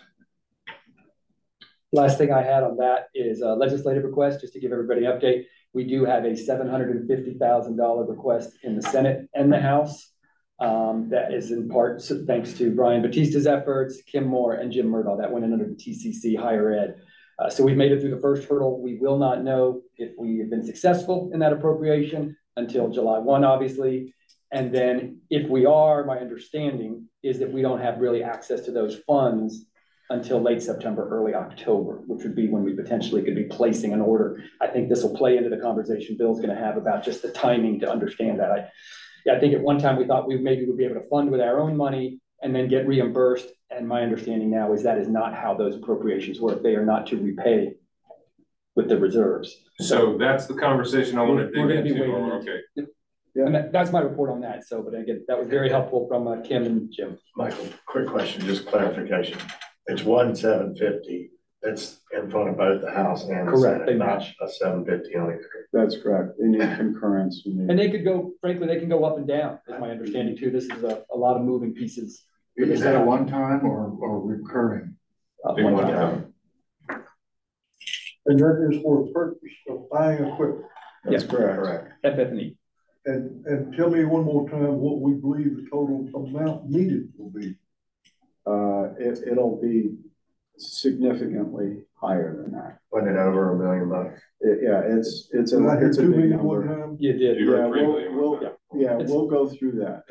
Last thing I had on that is a legislative request, just to give everybody an update. We do have a $750,000 request in the Senate and the House. That is in part thanks to Brian Batista's efforts, Kim Moore, and Jim Murdaugh. That went in under the TCC Higher Ed. So we've made it through the first hurdle. We will not know if we have been successful in that appropriation until July 1, obviously. And then if we are, my understanding is that we don't have really access to those funds until late September, early October, which would be when we potentially could be placing an order. I think this will play into the conversation Bill's going to have about just the timing to understand that. I think at one time we thought we maybe would be able to fund with our own money and then get reimbursed. And my understanding now is that is not how those appropriations work. They are not to repay with the reserves. So that's the conversation I want to dig into. Okay. Yeah. And that's my report on that. So, but again, that was very helpful from Kim and Jim. Michael, quick question, just clarification. It's 1,750. That's in front of both the House and the Senate. They match. A 750 on either. That's correct. They need concurrence. And they could go, frankly, they can go up and down, is my understanding too. This is a lot of moving pieces. Is that a one-time or recurring? One time. And that is for the purpose of buying equipment. That's correct. FF&E. And tell me one more time what we believe the total amount needed will be. It'll be significantly higher than that. Wasn't it over $1 million? It's a big number. You did. We'll go through that.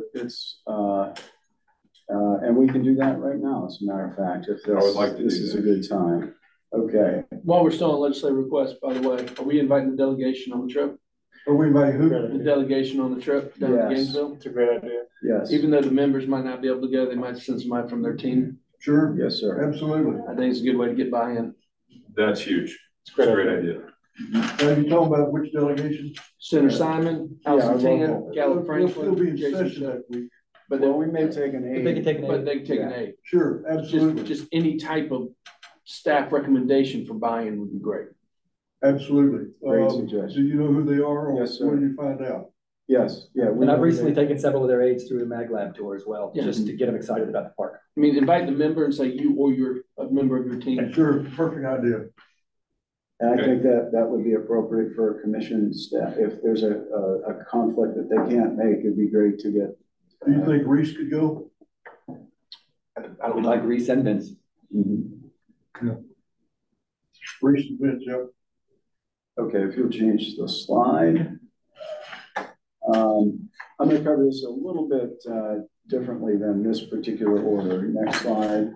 And we can do that right now, as a matter of fact, if this is a good time. Okay. While we're still on legislative request, by the way, are we inviting the delegation on the trip? Are we inviting who? The delegation on the trip down to Gainesville? It's a great idea. Yes. Even though the members might not be able to go, they might send somebody from their team. Sure. Yes, sir. Absolutely. I think it's a good way to get buy-in. That's huge. It's a great idea. Are you talking about which delegation? Senator Simon, Allison Tan, Caleb They'll still be in Jason session that week. But we may take an aid. They can take an But aid. they can take an aid. Sure, absolutely. Just any type of staff recommendation for buy-in would be great. Absolutely. Great suggestion. Do you know who they are? Or yes, sir. When you find out? Yes, yeah. And I've recently taken several of their aides through the Mag Lab tour as well, Yeah. just to get them excited about the park. I mean, invite the member and say you or you're a member of your team. Sure, perfect idea. And I think that would be appropriate for a commission staff. If there's a conflict that they can't make, it'd be great to get. Do you think Reese could go? I would like Reese and Vince. Reese and Vince, yep. Okay, if you'll change the slide. I'm going to cover this a little bit differently than this particular order. Next slide.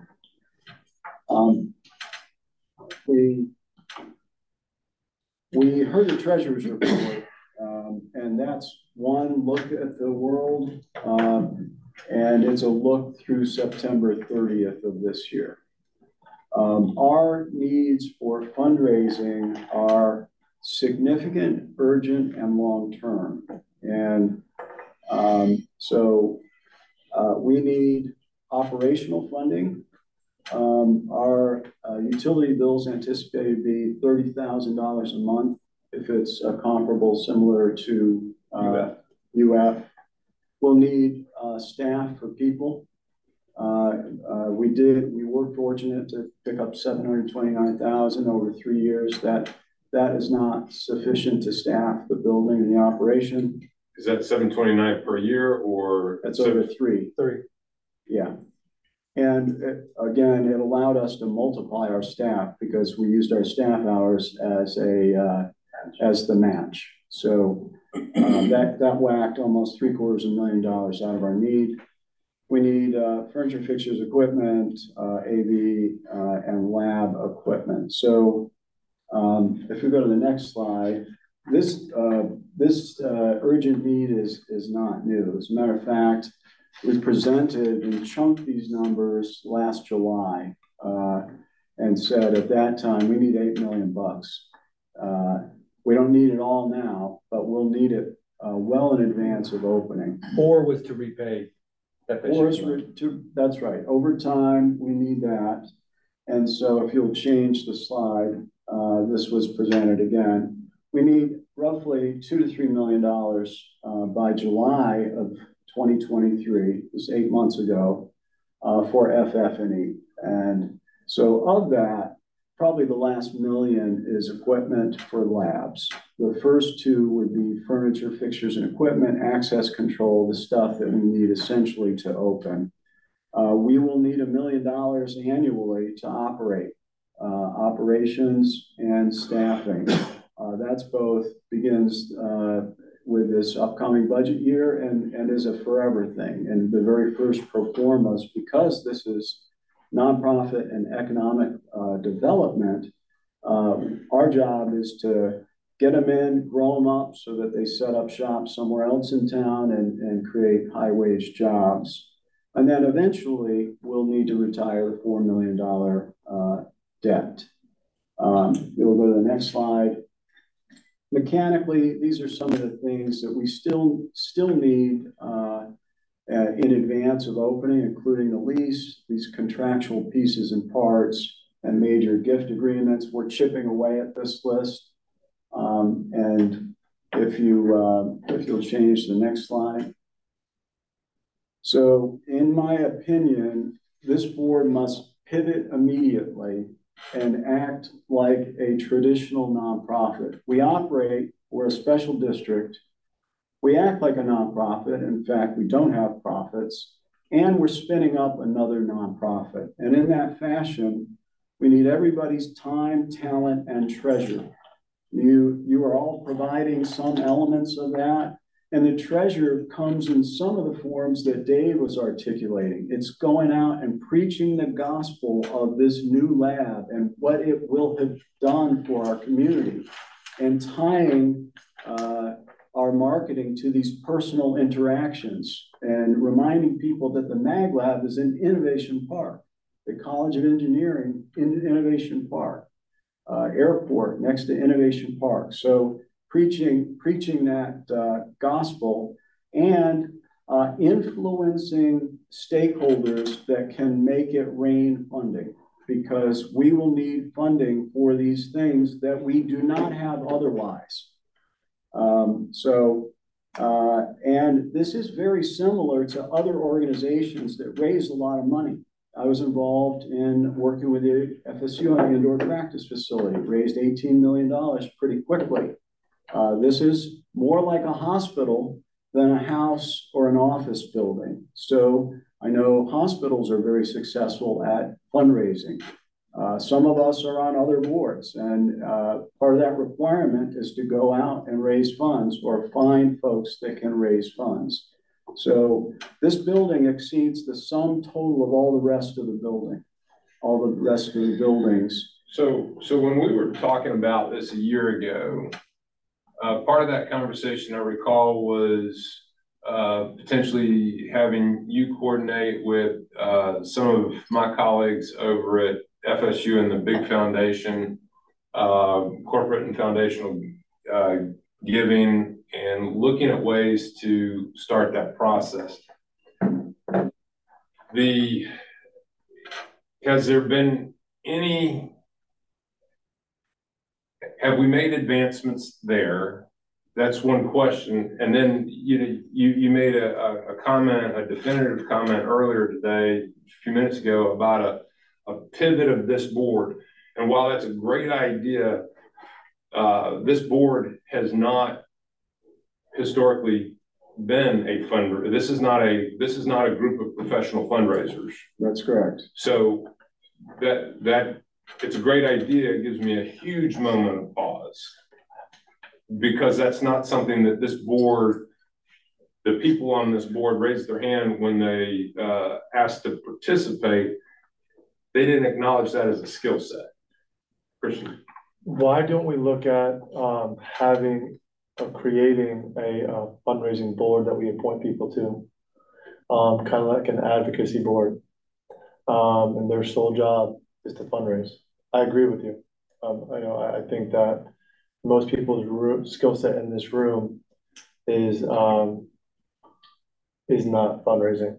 We heard the treasurer's report, and that's one look at the world, and it's a look through September 30th of this year. Our needs for fundraising are significant, urgent, and long-term. And so we need operational funding. Our utility bills anticipated to be $30,000 a month if it's comparable, similar to UF. We'll need staff for people. We were fortunate to pick up $729,000 over 3 years. That is not sufficient to staff the building and the operation. Is that 729 per year or? That's over three. Yeah. And again, it allowed us to multiply our staff because we used our staff hours as the match. So that whacked almost $750,000 out of our need. We need furniture, fixtures, equipment, AV, and lab equipment. So if we go to the next slide, this urgent need is not new. As a matter of fact, we presented and chunked these numbers last July and said at that time we need $8 million. We don't need it all now, but we'll need it well in advance of opening. Or was to repay. That's right. Over time, we need that. And so if you'll change the slide, this was presented again. We need roughly $2 to $3 million by July of 2023. It was 8 months ago for FF&E. And so of that, probably the last $1 million is equipment for labs. The first two would be furniture, fixtures, and equipment, access control, the stuff that we need essentially to open. We will need $1 million annually to operate operations and staffing. That's both begins with this upcoming budget year and is a forever thing. And the very first pro formas, because this is nonprofit and economic development, our job is to get them in, grow them up so that they set up shop somewhere else in town and create high wage jobs. And then eventually we'll need to retire the $4 million debt. You'll go to the next slide. Mechanically, these are some of the things that we still need in advance of opening, including the lease, these contractual pieces and parts, and major gift agreements. We're chipping away at this list. And if you'll change the next slide. So in my opinion, this board must pivot immediately and act like a traditional nonprofit. We're a special district. We act like a nonprofit. In fact, we don't have profits, and we're spinning up another nonprofit. And in that fashion, we need everybody's time, talent, and treasure. You are all providing some elements of that. And the treasure comes in some of the forms that Dave was articulating. It's going out and preaching the gospel of this new lab and what it will have done for our community, and tying our marketing to these personal interactions and reminding people that the Mag Lab is in Innovation Park, the College of Engineering in Innovation Park, airport next to Innovation Park. So preaching that gospel and influencing stakeholders that can make it rain funding, because we will need funding for these things that we do not have otherwise. So And this is very similar to other organizations that raise a lot of money. I was involved in working with the FSU on the indoor practice facility, raised $18 million pretty quickly. This is more like a hospital than a house or an office building. So I know hospitals are very successful at fundraising. Some of us are on other boards, and part of that requirement is to go out and raise funds or find folks that can raise funds. So this building exceeds the sum total of all the rest of the building, all the rest of the buildings. So when we were talking about this a year ago, part of that conversation I recall was potentially having you coordinate with some of my colleagues over at FSU and the big foundation, corporate and foundational giving, and looking at ways to start that process. Has there been any, have we made advancements there? That's one question. And then you made a comment, a definitive comment earlier today, a few minutes ago, about a pivot of this board. And while that's a great idea, this board has not historically been a fundraiser. This is not a group of professional fundraisers. That's correct. So that it's a great idea. It gives me a huge moment of pause, because that's not something that this board, the people on this board raised their hand when they asked to participate. They didn't acknowledge that as a skill set. Christian. Why don't we look at creating a fundraising board that we appoint people to, kind of like an advocacy board, and their sole job is to fundraise. I agree with you. I think that most people's skill set in this room is not fundraising.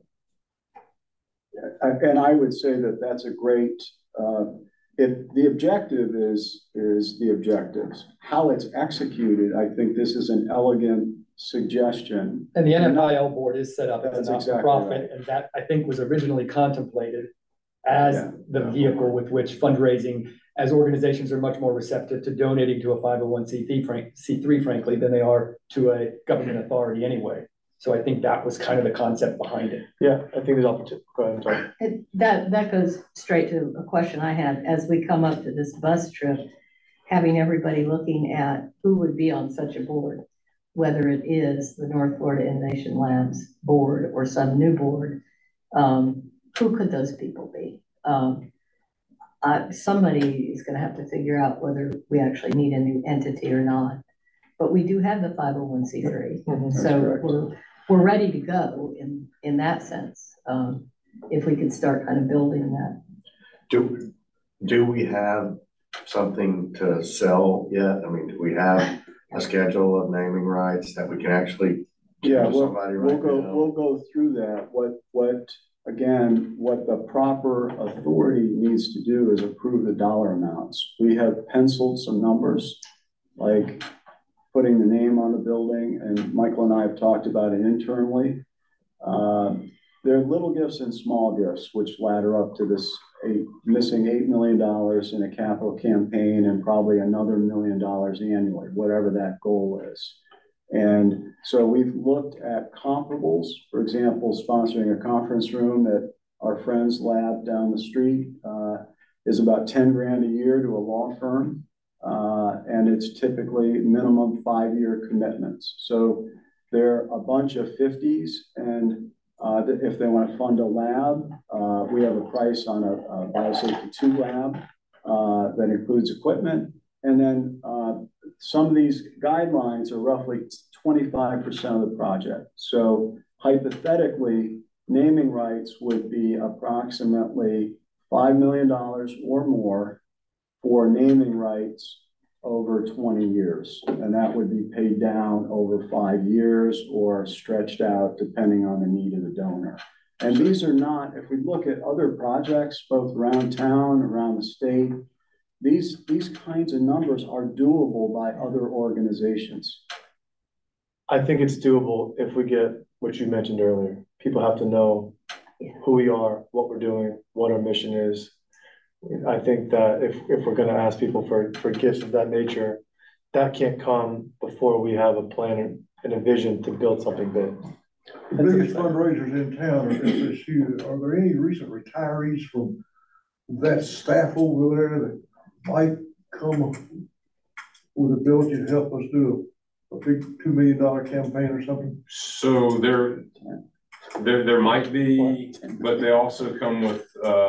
And I would say that that's a great, if the objective is the objectives, how it's executed, I think this is an elegant suggestion. And the NFIL board is set up as a exactly not-for-profit, right. and that, I think, was originally contemplated as the vehicle with which fundraising, as organizations are much more receptive to donating to a 501c3, frankly, than they are to a government authority anyway. So I think that was kind of the concept behind it. Yeah, I think there's opportunity. Go ahead, sorry. That goes straight to a question I had as we come up to this bus trip, having everybody looking at who would be on such a board, whether it is the North Florida Innovation Labs board or some new board. Who could those people be? Somebody is going to have to figure out whether we actually need a new entity or not. But we do have the 501c3, so we're ready to go in that sense. If we could start kind of building that. Do we have something to sell yet? I mean, do we have a schedule of naming rights that we can actually give to somebody right now? We'll go through that. What the proper authority needs to do is approve the dollar amounts. We have penciled some numbers, like putting the name on the building, and Michael and I have talked about it internally. There are little gifts and small gifts, which ladder up to this missing $8 million in a capital campaign and probably another $1 million annually, whatever that goal is. And so we've looked at comparables, for example, sponsoring a conference room at our friend's lab down the street is about 10 grand a year to a law firm. And it's typically minimum 5-year commitments. So there are a bunch of 50s, and if they want to fund a lab, we have a price on a Biosafety 2 lab that includes equipment. And then some of these guidelines are roughly 25% of the project. So hypothetically, naming rights would be approximately $5 million or more for naming rights over 20 years. And that would be paid down over 5 years or stretched out depending on the need of the donor. And these are not, if we look at other projects, both around town, around the state, these kinds of numbers are doable by other organizations. I think it's doable if we get what you mentioned earlier. People have to know who we are, what we're doing, what our mission is. I think that if we're gonna ask people for gifts of that nature, that can't come before we have a plan and a vision to build something big. The biggest fundraisers in town are FSU. Are there any recent retirees from that staff over there that might come with the ability to help us do a big $2 million campaign or something? So there might be, but they also come with,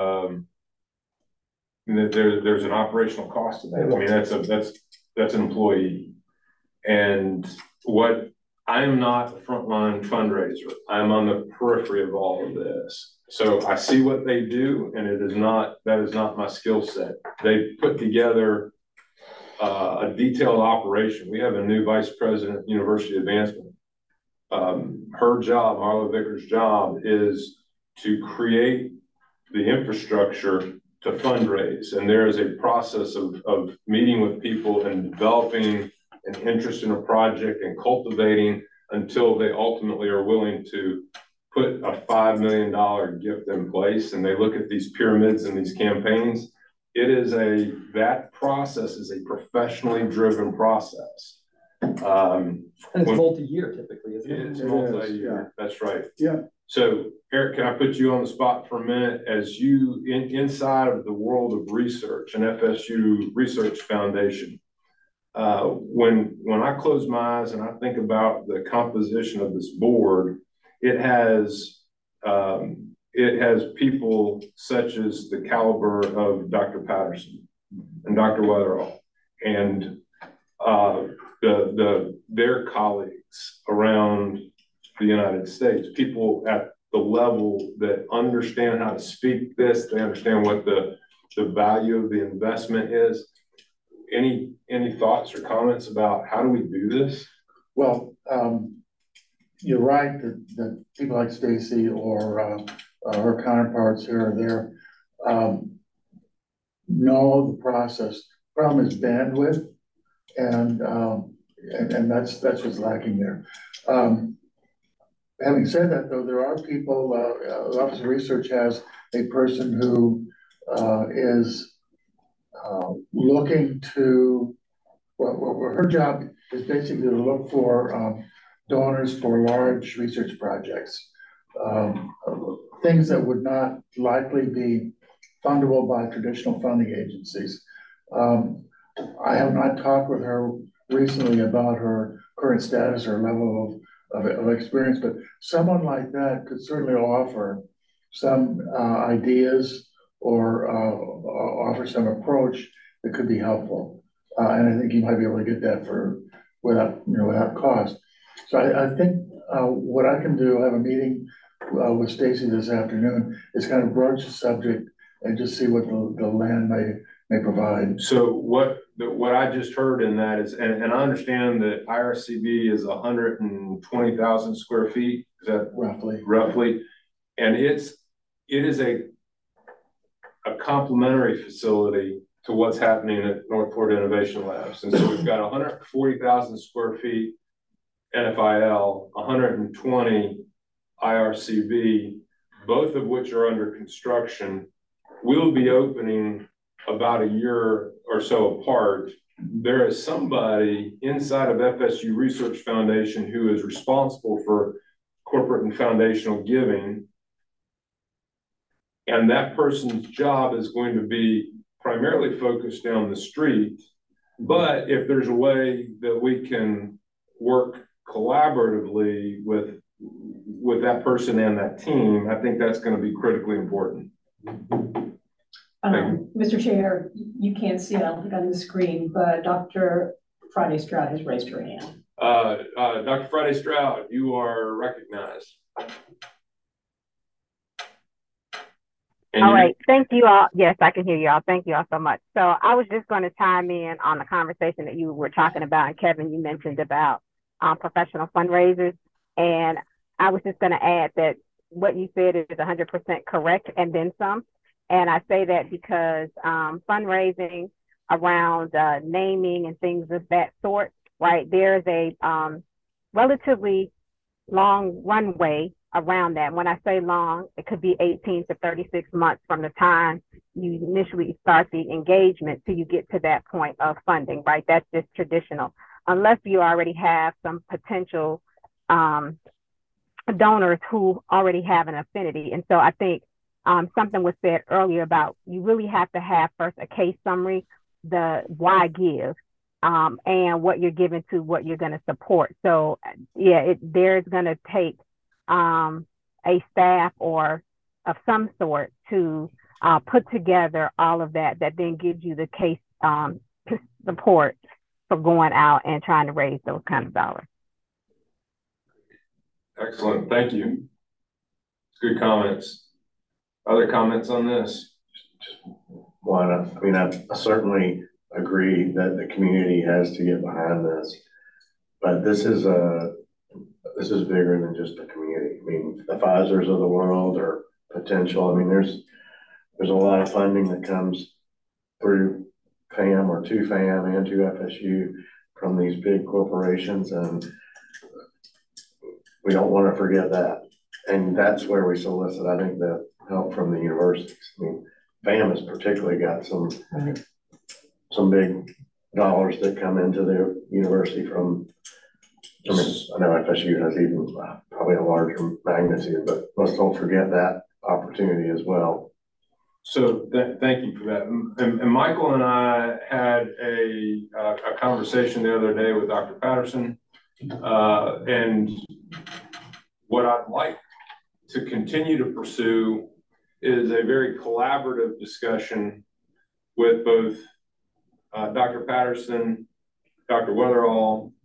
there's an operational cost to that. I mean, that's an employee. And what, I am not a frontline fundraiser. I'm on the periphery of all of this. So I see what they do, and that is not my skill set. They put together a detailed operation. We have a new vice president, university advancement. Her job, Marla Vickers' job, is to create the infrastructure to fundraise. And there is a process of meeting with people and developing an interest in a project and cultivating until they ultimately are willing to put a $5 million gift in place. And they look at these pyramids and these campaigns. That process is a professionally driven process. And it's multi-year typically, isn't it? It's multi-year, that's right. Yeah. So Eric, can I put you on the spot for a minute? As you, inside of the world of research and FSU Research Foundation, when I close my eyes and I think about the composition of this board, it has people such as the caliber of Dr. Patterson and Dr. Weatherall and their colleagues around the United States, people at the level that understand how to speak this, they understand what the value of the investment is. Any thoughts or comments about how do we do this? Well, you're right that people like Stacy or her counterparts here or there know the process. Problem is bandwidth, and that's what's lacking there. Having said that, though, there are people. The Office of Research has a person who is looking to. Well, her job is basically to look for donors for large research projects, things that would not likely be fundable by traditional funding agencies. I have not talked with her recently about her current status or level of experience, but someone like that could certainly offer some ideas or offer some approach that could be helpful. And I think you might be able to get that without cost. So I think what I can do, I have a meeting with Stacy this afternoon, is kind of broach the subject and just see what the land may provide. So what I just heard in that is, and I understand that IRCB is 120,000 square feet. Is that roughly? And it is a complementary facility to what's happening at North Florida Innovation Labs. And so we've got 140,000 square feet NFL, 120 IRCB, both of which are under construction. We'll be opening about a year or so apart. There is somebody inside of FSU Research Foundation who is responsible for corporate and foundational giving. And that person's job is going to be primarily focused down the street. But if there's a way that we can work collaboratively with that person and that team, I think that's going to be critically important. Mr. Chair, you can't see it, I don't think on the screen, but Dr. Friday Stroud has raised her hand. Dr. Friday Stroud, you are recognized. All right, thank you all. Yes, I can hear you all. Thank you all so much. So I was just going to chime in on the conversation that you were talking about, and Kevin, you mentioned about professional fundraisers. And I was just going to add that what you said is 100% correct and then some. And I say that because fundraising around naming and things of that sort, right, there's a relatively long runway around that. When I say long, it could be 18 to 36 months from the time you initially start the engagement till you get to that point of funding, right? That's just traditional, unless you already have some potential donors who already have an affinity. And so I think something was said earlier about you really have to have first a case summary, the why give, and what you're giving to what you're going to support. So yeah, there's going to take a staff or of some sort to put together all of that then gives you the case support for going out and trying to raise those kind of dollars. Excellent, thank you. Good comments. Other comments on this? One, I mean, I certainly agree that the community has to get behind this, but this is bigger than just the community. I mean, the Pfizers of the world are potential. I mean, there's a lot of funding that comes through FAM or to FAM and to FSU from these big corporations, and we don't want to forget that. And that's where we solicit, I think, the help from the universities. I mean, FAM has particularly got some big dollars that come into their university from, I mean, I know FSU has even probably a larger magnitude, but let's don't forget that opportunity as well. So thank you for that. And Michael and I had a conversation the other day with Dr. Patterson, and what I'd like to continue to pursue is a very collaborative discussion with both Dr. Patterson, Dr. Weatherall,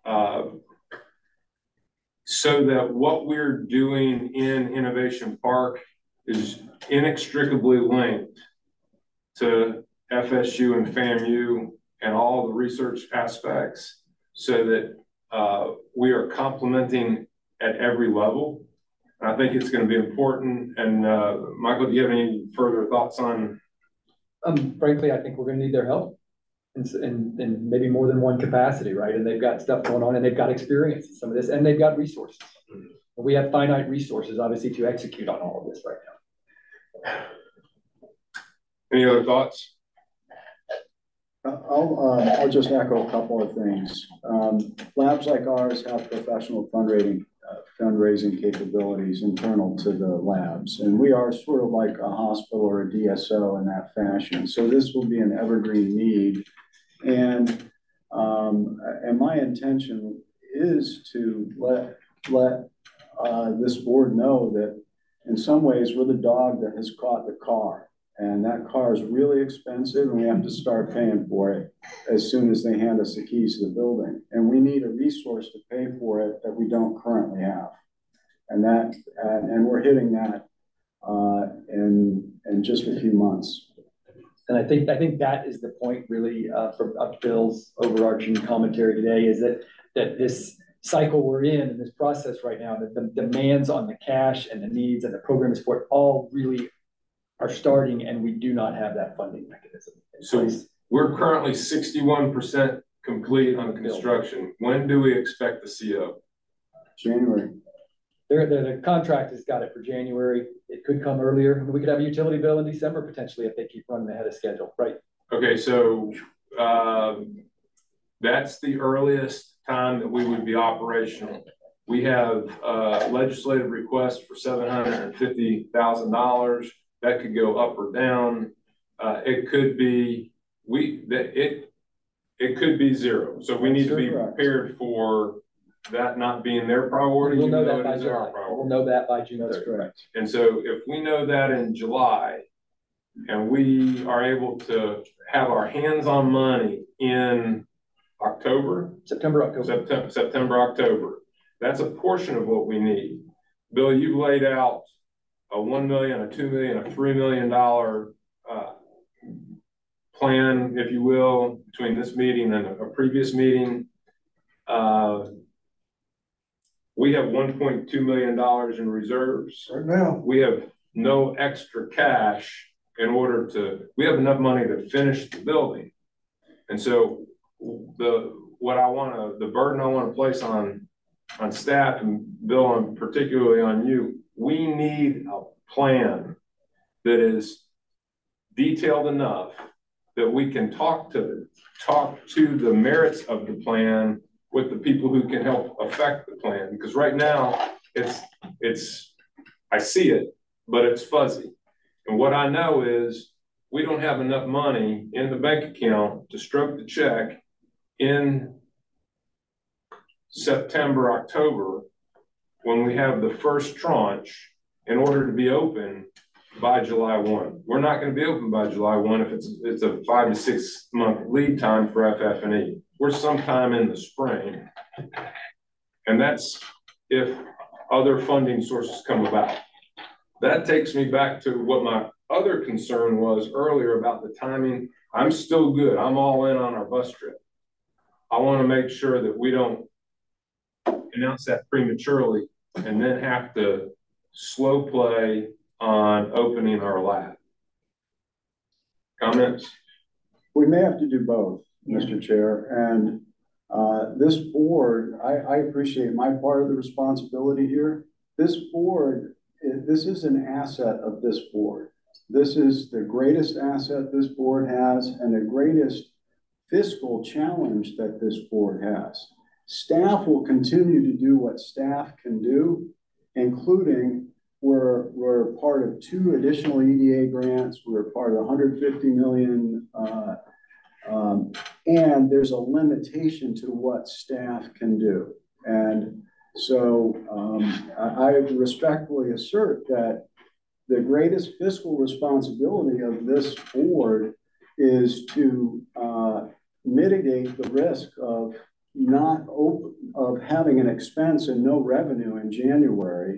so that what we're doing in Innovation Park is inextricably linked to FSU and FAMU and all the research aspects, so that we are complementing at every level. And I think it's going to be important. And Michael, do you have any further thoughts on? Frankly, I think we're going to need their help in maybe more than one capacity, right? And they've got stuff going on, and they've got experience in some of this, and they've got resources. We have finite resources, obviously, to execute on all of this right now. Any other thoughts? I'll just echo a couple of things. Labs like ours have professional fundraising capabilities internal to the labs, and we are sort of like a hospital or a DSO in that fashion. So this will be an evergreen need, and my intention is to let this board know that in some ways we're the dog that has caught the car. And that car is really expensive, and we have to start paying for it as soon as they hand us the keys to the building. And we need a resource to pay for it that we don't currently have. And we're hitting that in just a few months. And I think that is the point, really, from Bill's overarching commentary today, is that this cycle we're in and this process right now, that the demands on the cash and the needs and the program support all really are starting, and we do not have that funding mechanism in place. We're currently 61% complete on construction. When do we expect the CO? January. The contract has got it for January. It could come earlier. We could have a utility bill in December potentially if they keep running ahead of schedule, right? Okay, so that's the earliest time that we would be operational. We have legislative requests for $750,000. That could go up or down. It could be it could be zero. So we need to be prepared for that not being their priority. We'll know that by July. We'll know that by June. That's correct. And so if we know that in July, and we are able to have our hands on money in September, October, that's a portion of what we need. Bill, you've laid out a $1 million, a $2 million, a $3 million plan, if you will, between this meeting and a previous meeting. We have $1.2 million in reserves. Right now. We have no extra cash we have enough money to finish the building. And so the burden I want to place on on staff, and Bill, and particularly on you, we need a plan that is detailed enough that we can talk to the merits of the plan with the people who can help affect the plan. Because right now I see it, but it's fuzzy. And what I know is we don't have enough money in the bank account to stroke the check in September, October, when we have the first tranche in order to be open by July 1. We're not going to be open by July 1 if it's a 5 to 6 month lead time for FF&E. We're sometime in the spring. And that's if other funding sources come about. That takes me back to what my other concern was earlier about the timing. I'm still good. I'm all in on our bus trip. I want to make sure that we don't announce that prematurely and then have to slow play on opening our lab. Comments? We may have to do both, Mr. Chair. And this board, I appreciate my part of the responsibility here. This board, this is an asset of this board. This is the greatest asset this board has and the greatest fiscal challenge that this board has. Staff will continue to do what staff can do, including we're part of 2 additional EDA grants. We're part of 150 million, and there's a limitation to what staff can do. And so I respectfully assert that the greatest fiscal responsibility of this board is to mitigate the risk of having an expense and no revenue in January,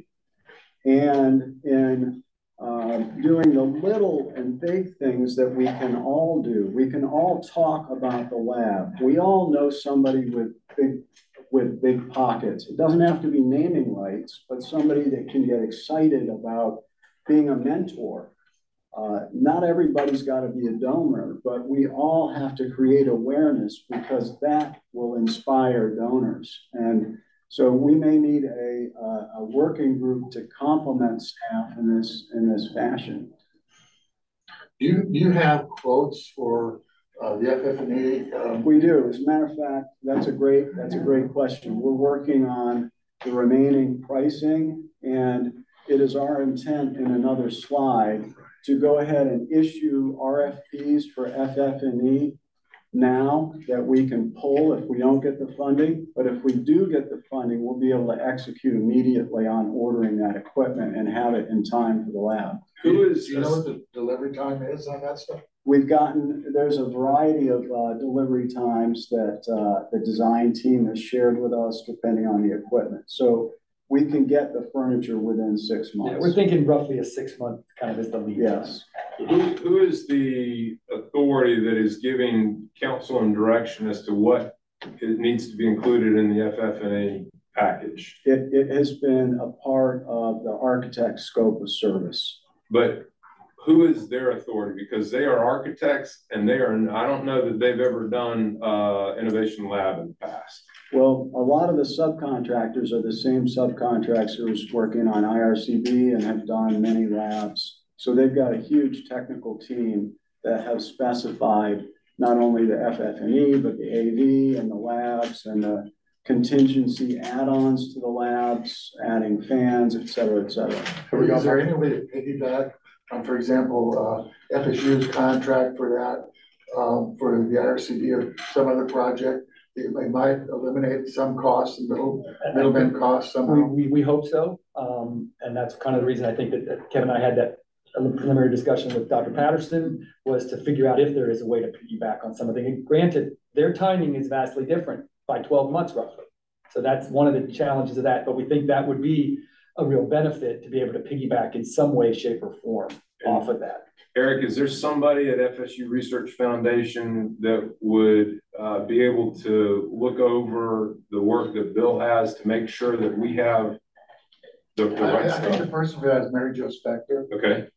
and in doing the little and big things that we can all do. We can all talk about the lab. We all know somebody with big pockets. It doesn't have to be naming rights, but somebody that can get excited about being a mentor. Not everybody's got to be a donor, but we all have to create awareness because that will inspire donors. And so we may need a working group to complement staff in this fashion. Do you have quotes for the FF&E? We do. As a matter of fact, that's a great question. We're working on the remaining pricing, and it is our intent in another slide to go ahead and issue RFPs for FF&E now that we can pull if we don't get the funding. But if we do get the funding, we'll be able to execute immediately on ordering that equipment and have it in time for the lab. Do you know what the delivery time is on that stuff? There's a variety of delivery times that the design team has shared with us depending on the equipment. So we can get the furniture within 6 months. Yeah, we're thinking roughly a 6 month kind of is the lead. Yes. Who is the authority that is giving counsel and direction as to what it needs to be included in the FF&E package? It has been a part of the architect's scope of service. But who is their authority? Because they are architects and I don't know that they've ever done Innovation Lab in the past. Well, a lot of the subcontractors are the same subcontractors working on IRCB and have done many labs. So they've got a huge technical team that have specified not only the FF&E, but the AV and the labs and the contingency add-ons to the labs, adding fans, et cetera, et cetera. Is there any way to piggyback on, for example, FSU's contract for that, for the IRCB or some other project? It might eliminate some costs and middleman costs somehow. We hope so. And that's kind of the reason I think that Kevin and I had that preliminary discussion with Dr. Patterson, was to figure out if there is a way to piggyback on something. And granted, their timing is vastly different by 12 months roughly. So that's one of the challenges of that. But we think that would be a real benefit to be able to piggyback in some way, shape, or form off of that. Eric, is there somebody at FSU Research Foundation that would be able to look over the work that Bill has to make sure that we have the right stuff? I think the person who has Mary Jo Spector. Okay.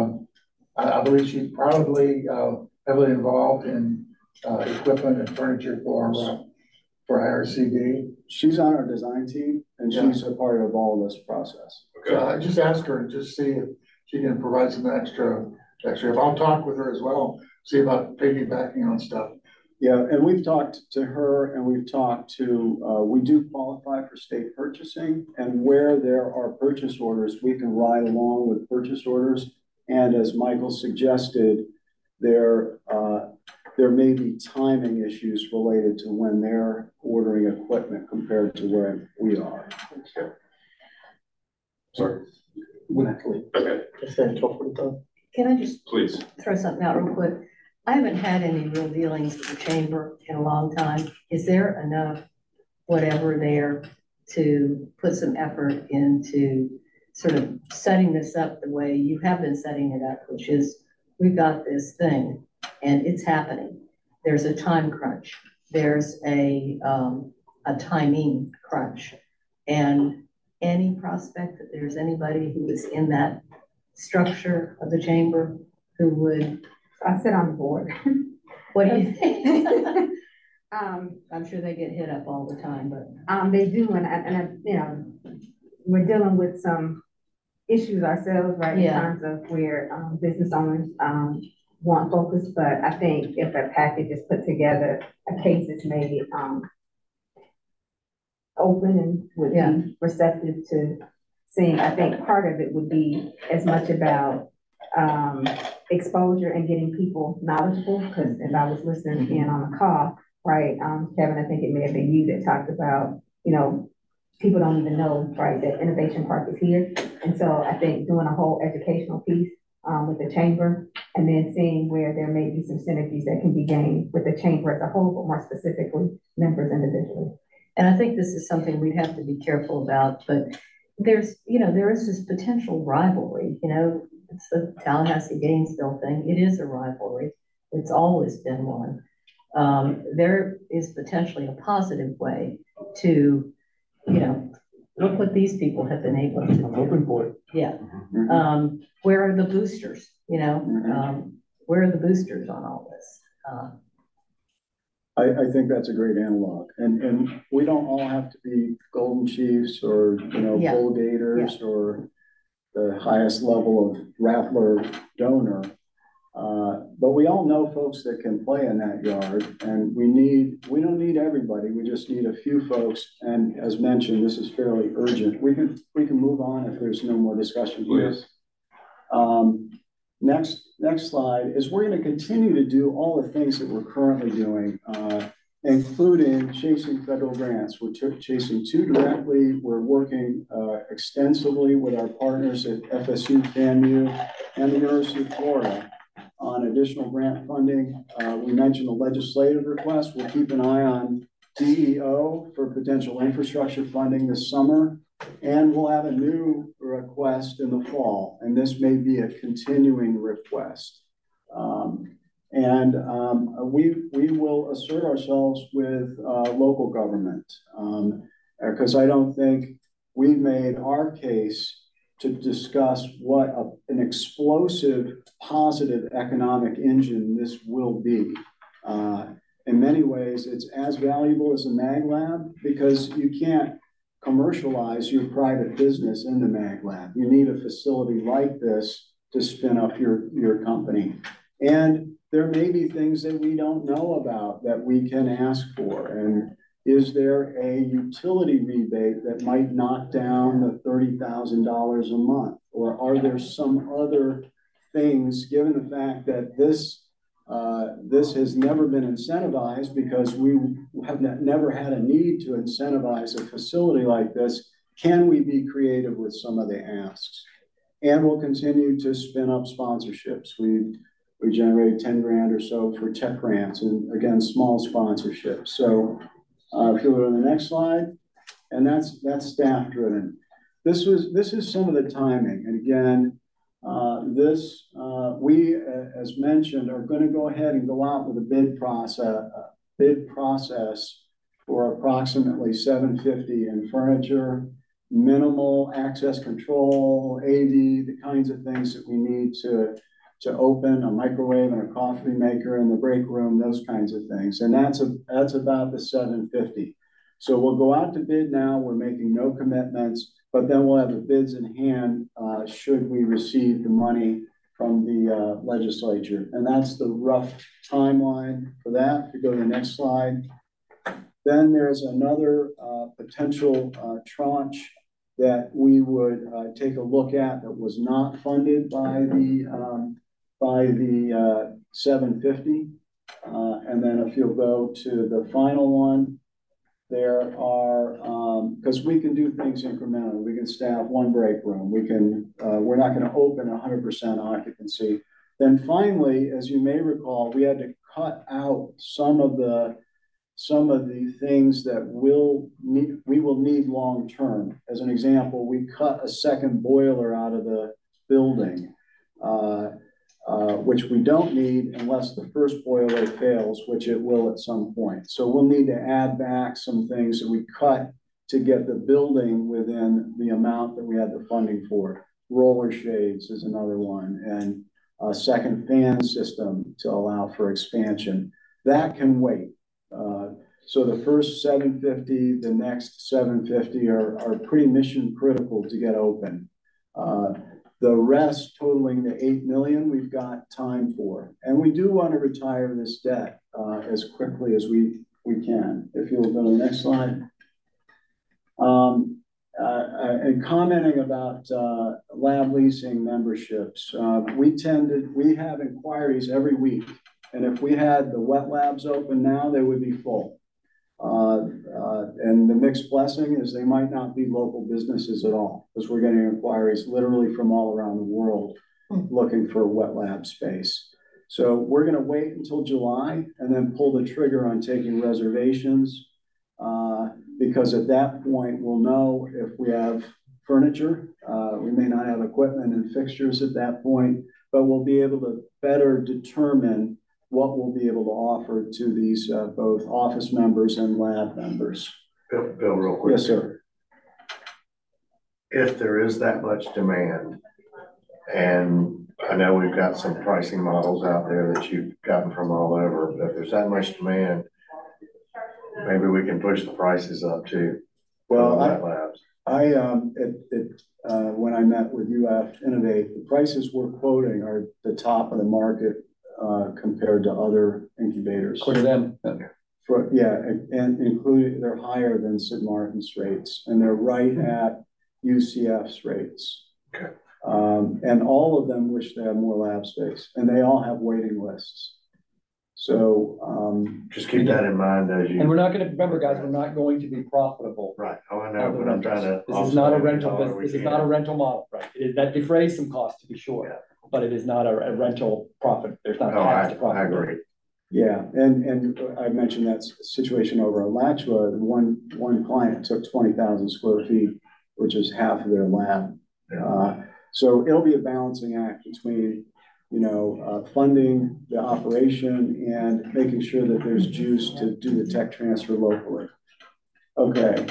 I believe she's probably heavily involved in equipment and furniture for for IRCD. She's on our design team and she's a part of all this process. So I just asked her and just see if she can provide some extra. If I'll talk with her as well, see about piggybacking on stuff. Yeah, and we've talked to her and we've talked to, we do qualify for state purchasing, and where there are purchase orders, we can ride along with purchase orders. And as Michael suggested, there may be timing issues related to when they're ordering equipment compared to where we are. Okay. Sorry. Okay. Can I just Please. throw something out real quick? I haven't had any real dealings with the chamber in a long time. Is there enough whatever there to put some effort into sort of setting this up the way you have been setting it up, which is we've got this thing and it's happening. There's a time crunch. There's a timing crunch. And any prospect that there's anybody who is in that structure of the chamber who would. I sit on the board. What do you think? I'm sure they get hit up all the time, but they do, and you know, we're dealing with some issues ourselves, right? In terms of where business owners want focus, but I think if a package is put together, a case is made open and would be receptive to seeing. I think part of it would be as much about exposure and getting people knowledgeable, because as I was listening again on the call, right, Kevin, I think it may have been you that talked about, you know, people don't even know, right, that Innovation Park is here. And so I think doing a whole educational piece with the chamber, and then seeing where there may be some synergies that can be gained with the chamber as a whole, but more specifically members individually. And I think this is something we have to be careful about, but there's, you know, there is this potential rivalry, you know. It's the Tallahassee-Gainesville thing. It is a rivalry. It's always been one. There is potentially a positive way to, you know, look what these people have been able to do. I'm hoping for it. Yeah. Where are the boosters? You know, where are the boosters on all this? I think that's a great analog, and we don't all have to be Golden Chiefs or, you know, Bull Gators or the highest level of Rattler donor. But we all know folks that can play in that yard, and we don't need everybody. We just need a few folks. And as mentioned, this is fairly urgent. We can move on if there's no more discussion. Please. Next slide is we're going to continue to do all the things that we're currently doing, including chasing federal grants. We're chasing 2 directly. We're working extensively with our partners at FSU, FAMU, and the University of Florida on additional grant funding. We mentioned the legislative request. We'll keep an eye on DEO for potential infrastructure funding this summer, and we'll have a new request in the fall, and this may be a continuing request. We will assert ourselves with local government, because I don't think we've made our case to discuss what an explosive, positive economic engine this will be. In many ways, it's as valuable as a mag lab, because you can't commercialize your private business in the mag lab. You need a facility like this to spin up your company. And there may be things that we don't know about that we can ask for. And is there a utility rebate that might knock down the $30,000 a month? Or are there some other things, given the fact that this has never been incentivized, because we have never had a need to incentivize a facility like this? Can we be creative with some of the asks? And we'll continue to spin up sponsorships. We generated 10 grand or so for tech grants, and again, small sponsorships. So if you go to the next slide, and that's staff driven. This is some of the timing. And again, we, as mentioned, are going to go ahead and go out with a bid process for approximately $750 in furniture, minimal access control, AV, the kinds of things that we need to to open, a microwave and a coffee maker in the break room, those kinds of things. And that's about the 750. So we'll go out to bid now. We're making no commitments, but then we'll have the bids in hand should we receive the money from the legislature. And that's the rough timeline for that. If you go to the next slide. Then there's another potential tranche that we would take a look at that was not funded by the 750. And then if you'll go to the final one, there are, because we can do things incrementally. We can staff one break room. We can, we're not going to open 100% occupancy. Then finally, as you may recall, we had to cut out some of the things that we will need long term. As an example, we cut a second boiler out of the building, which we don't need unless the first boiler fails, which it will at some point. So we'll need to add back some things that we cut to get the building within the amount that we had the funding for. Roller shades is another one, and a second fan system to allow for expansion. That can wait. So the first 750, the next 750 are pretty mission critical to get open. The rest totaling the 8 million, we've got time for. And we do want to retire this debt as quickly as we can. If you'll go to the next slide. And commenting about lab leasing memberships, we have inquiries every week. And if we had the wet labs open now, they would be full. And the mixed blessing is they might not be local businesses at all, because we're getting inquiries literally from all around the world looking for wet lab space. So we're going to wait until July and then pull the trigger on taking reservations, because at that point we'll know if we have furniture. We may not have equipment and fixtures at that point, but we'll be able to better determine what we'll be able to offer to these both office members and lab members. Bill, real quick. Yes, sir. If there is that much demand, and I know we've got some pricing models out there that you've gotten from all over, but if there's that much demand, maybe we can push the prices up too. Well, labs. When I met with UF Innovate, the prices we're quoting are the top of the market compared to other incubators. According to them. And including, they're higher than Sid Martin's rates, and they're right at UCF's rates. Okay. And all of them wish to have more lab space, and they all have waiting lists. So just keep that in mind as you. And we're not going to, remember guys, we're not going to be profitable. Right. Oh, I know, but I'm trying to. This is not a rental business. This is not a rental model, right? That defrays some costs to be sure, yeah. But it is not a rental profit. There's not a path to profit. I agree. Yeah, and I mentioned that situation over at Alachua. One client took 20,000 square feet, which is half of their lab. Yeah. So it'll be a balancing act between, funding the operation and making sure that there's juice to do the tech transfer locally. Okay.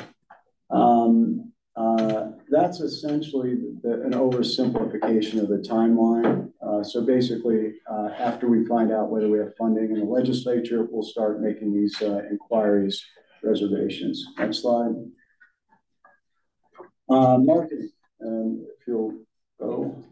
That's essentially an oversimplification of the timeline. So basically, after we find out whether we have funding in the legislature, we'll start making these inquiries, reservations. Next slide. Marketing, if you'll go.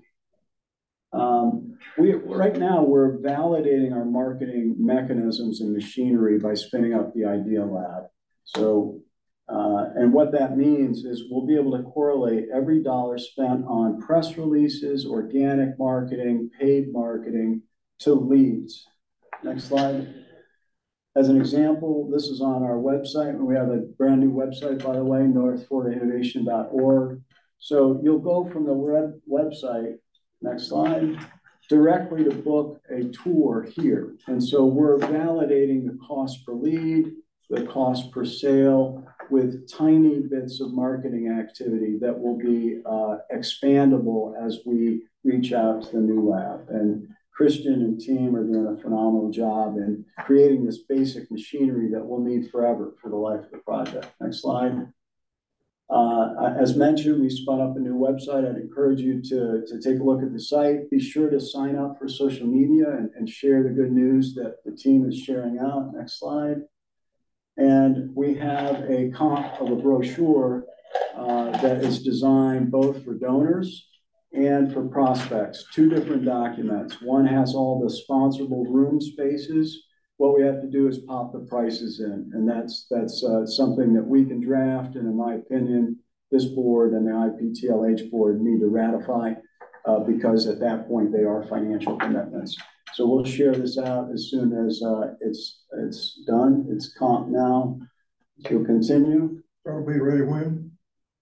Right now, we're validating our marketing mechanisms and machinery by spinning up the Idea Lab. So, and what that means is we'll be able to correlate every dollar spent on press releases, organic marketing, paid marketing to leads. Next slide. As an example, this is on our website. We have a brand new website, by the way, northfloridainnovation.org. So you'll go from the website, next slide, directly to book a tour here. And so we're validating the cost per lead, the cost per sale, with tiny bits of marketing activity that will be expandable as we reach out to the new lab. And Christian and team are doing a phenomenal job in creating this basic machinery that we'll need forever for the life of the project. Next slide. As mentioned, we spun up a new website. I'd encourage you to take a look at the site. Be sure to sign up for social media and share the good news that the team is sharing out. Next slide. And we have a comp of a brochure that is designed both for donors and for prospects. Two different documents. One has all the sponsorable room spaces. What we have to do is pop the prices in, and that's something that we can draft. And in my opinion, this board and the IPTLH board need to ratify because at that point they are financial commitments. So we'll share this out as soon as it's done. It's comp now. We'll continue. That'll be ready when?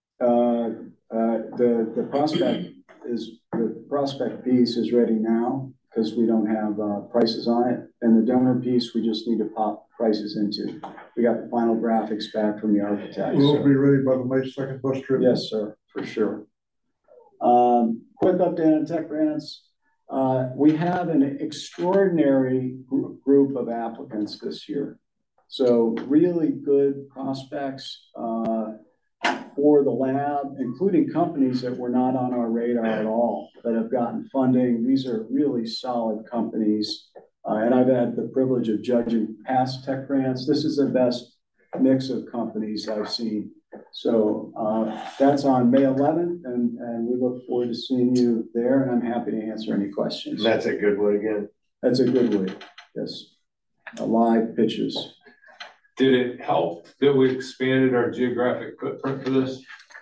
The prospect piece is ready now because we don't have prices on it. And the donor piece, we just need to pop prices into. We got the final graphics back from the architect. Will it be ready by the May 2nd bus trip? Yes, sir, for sure. Quick update on tech grants. We have an extraordinary group of applicants this year. So really good prospects for the lab, including companies that were not on our radar at all that have gotten funding. These are really solid companies. And I've had the privilege of judging past tech grants. This is the best mix of companies I've seen. So that's on May 11th, and we look forward to seeing you there, and I'm happy to answer any questions. That's at Goodwood again? That's a Goodwood, yes. Live pitches. Did it help that we expanded our geographic footprint for this?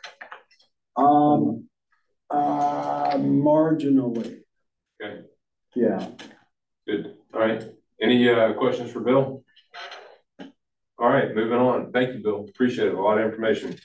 Marginally. Okay. Yeah. Good. All right. Any questions for Bill? All right, moving on. Thank you, Bill. Appreciate it. A lot of information.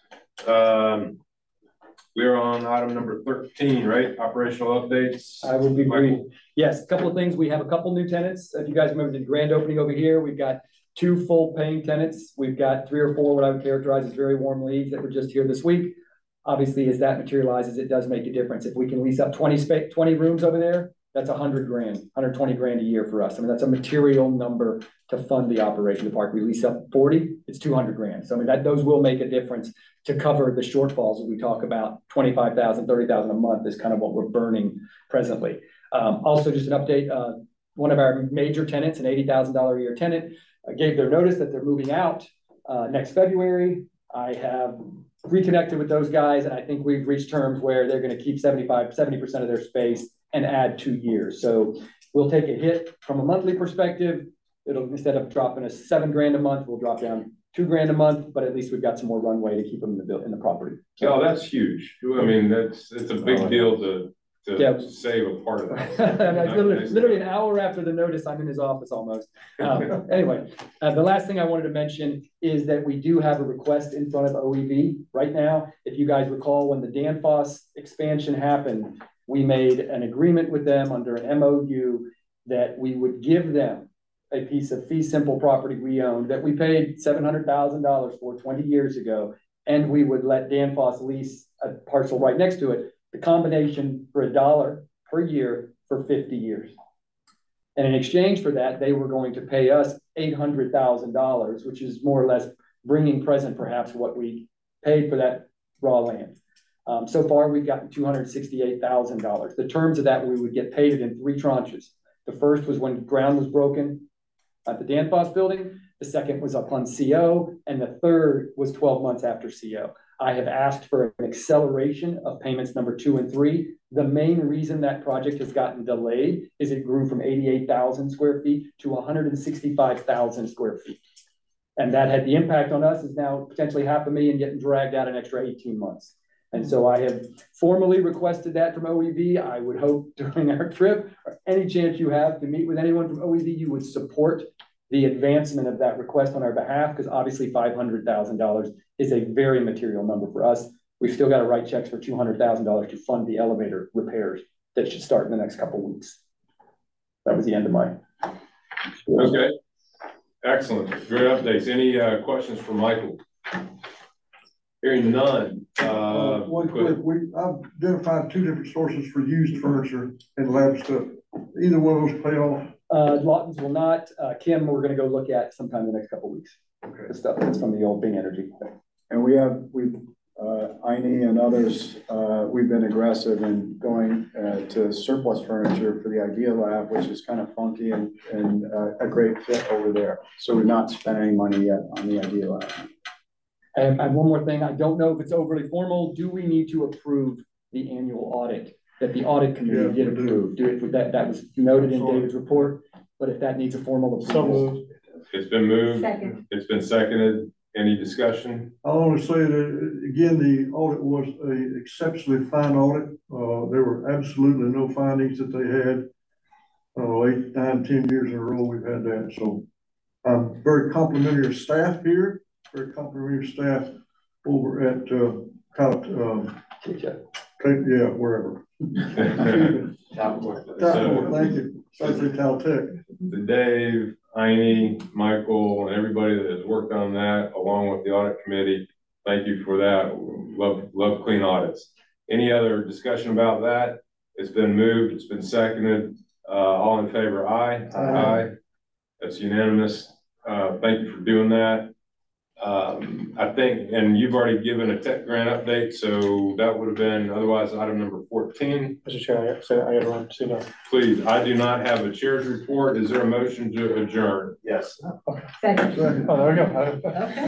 We're on item number 13, right? Operational updates. I will be brief. Yes, a couple of things. We have a couple new tenants. If you guys remember the grand opening over here, we've got 2 full paying tenants. We've got 3 or 4 what I would characterize as very warm leads that were just here this week. Obviously, as that materializes, it does make a difference. If we can lease up 20 rooms over there, that's $100 grand, $120 grand a year for us. I mean, that's a material number to fund the operation of the park. We lease up 40, it's $200 grand. So I mean, those will make a difference to cover the shortfalls that we talk about. 25,000, 30,000 a month is kind of what we're burning presently. Also, just an update, one of our major tenants, an $80,000 a year tenant, gave their notice that they're moving out next February. I have reconnected with those guys, and I think we've reached terms where they're going to keep 70% of their space and add 2 years. So we'll take a hit from a monthly perspective. It'll, instead of dropping us $7 grand a month, we'll drop down $2 grand a month, but at least we've got some more runway to keep them in the property. So, oh, that's huge. I mean, it's a big deal to save a part of that. literally an hour after the notice, I'm in his office almost. Anyway, the last thing I wanted to mention is that we do have a request in front of OEV right now. If you guys recall, when the Danfoss expansion happened, we made an agreement with them under an MOU that we would give them a piece of fee simple property we owned that we paid $700,000 for 20 years ago, and we would let Danfoss lease a parcel right next to it, the combination for $1 per year for 50 years. And in exchange for that, they were going to pay us $800,000, which is more or less bringing present perhaps what we paid for that raw land. So far, we've gotten $268,000. The terms of that, we would get paid it in 3 tranches. The first was when ground was broken at the Danfoss building. The second was upon CO, and the third was 12 months after CO. I have asked for an acceleration of payments number 2 and 3. The main reason that project has gotten delayed is it grew from 88,000 square feet to 165,000 square feet. And that had the impact on us is now potentially $500,000 getting dragged out an extra 18 months. And so I have formally requested that from OEV. I would hope during our trip, or any chance you have to meet with anyone from OEV, you would support the advancement of that request on our behalf, because obviously $500,000 is a very material number for us. We've still got to write checks for $200,000 to fund the elevator repairs that should start in the next couple of weeks. That was the end of my. Okay, excellent, great updates. Any questions for Michael? Hearing none. One quick, I've identified 2 different sources for used furniture and lab stuff. Either one of those pay off? Lawton's will not. Kim, we're going to go look at sometime in the next couple of weeks. Okay. The stuff that's from the old Bing Energy. And we've Heine and others, we've been aggressive in going to surplus furniture for the Idea Lab, which is kind of funky and a great fit over there. So we've not spent any money yet on the Idea Lab. And one more thing, I don't know if it's overly formal. Do we need to approve the annual audit that the audit committee did approve? That was noted in David's report, but if that needs a formal So approval. moved. It's been moved. Second. It's been seconded. Any discussion? I want to say that, again, the audit was a exceptionally fine audit. There were absolutely no findings that they had. 8, 9, 10 years in a row we've had that. So I'm very complimentary of staff here, very complimentary of staff over at, yeah, wherever. Thank you. Certainly Caltech. To Dave, Heine, Michael, and everybody that has worked on that, along with the audit committee, thank you for that. Love clean audits. Any other discussion about that? It's been moved, it's been seconded. All in favor, aye? Aye. That's unanimous. Thank you for doing that. I think, and you've already given a tech grant update, so that would have been otherwise item number 14. Mr. Chair, I gotta run, so no. Please, I do not have a chair's report. Is there a motion to adjourn? Yes. Second. Oh, there we go. Okay.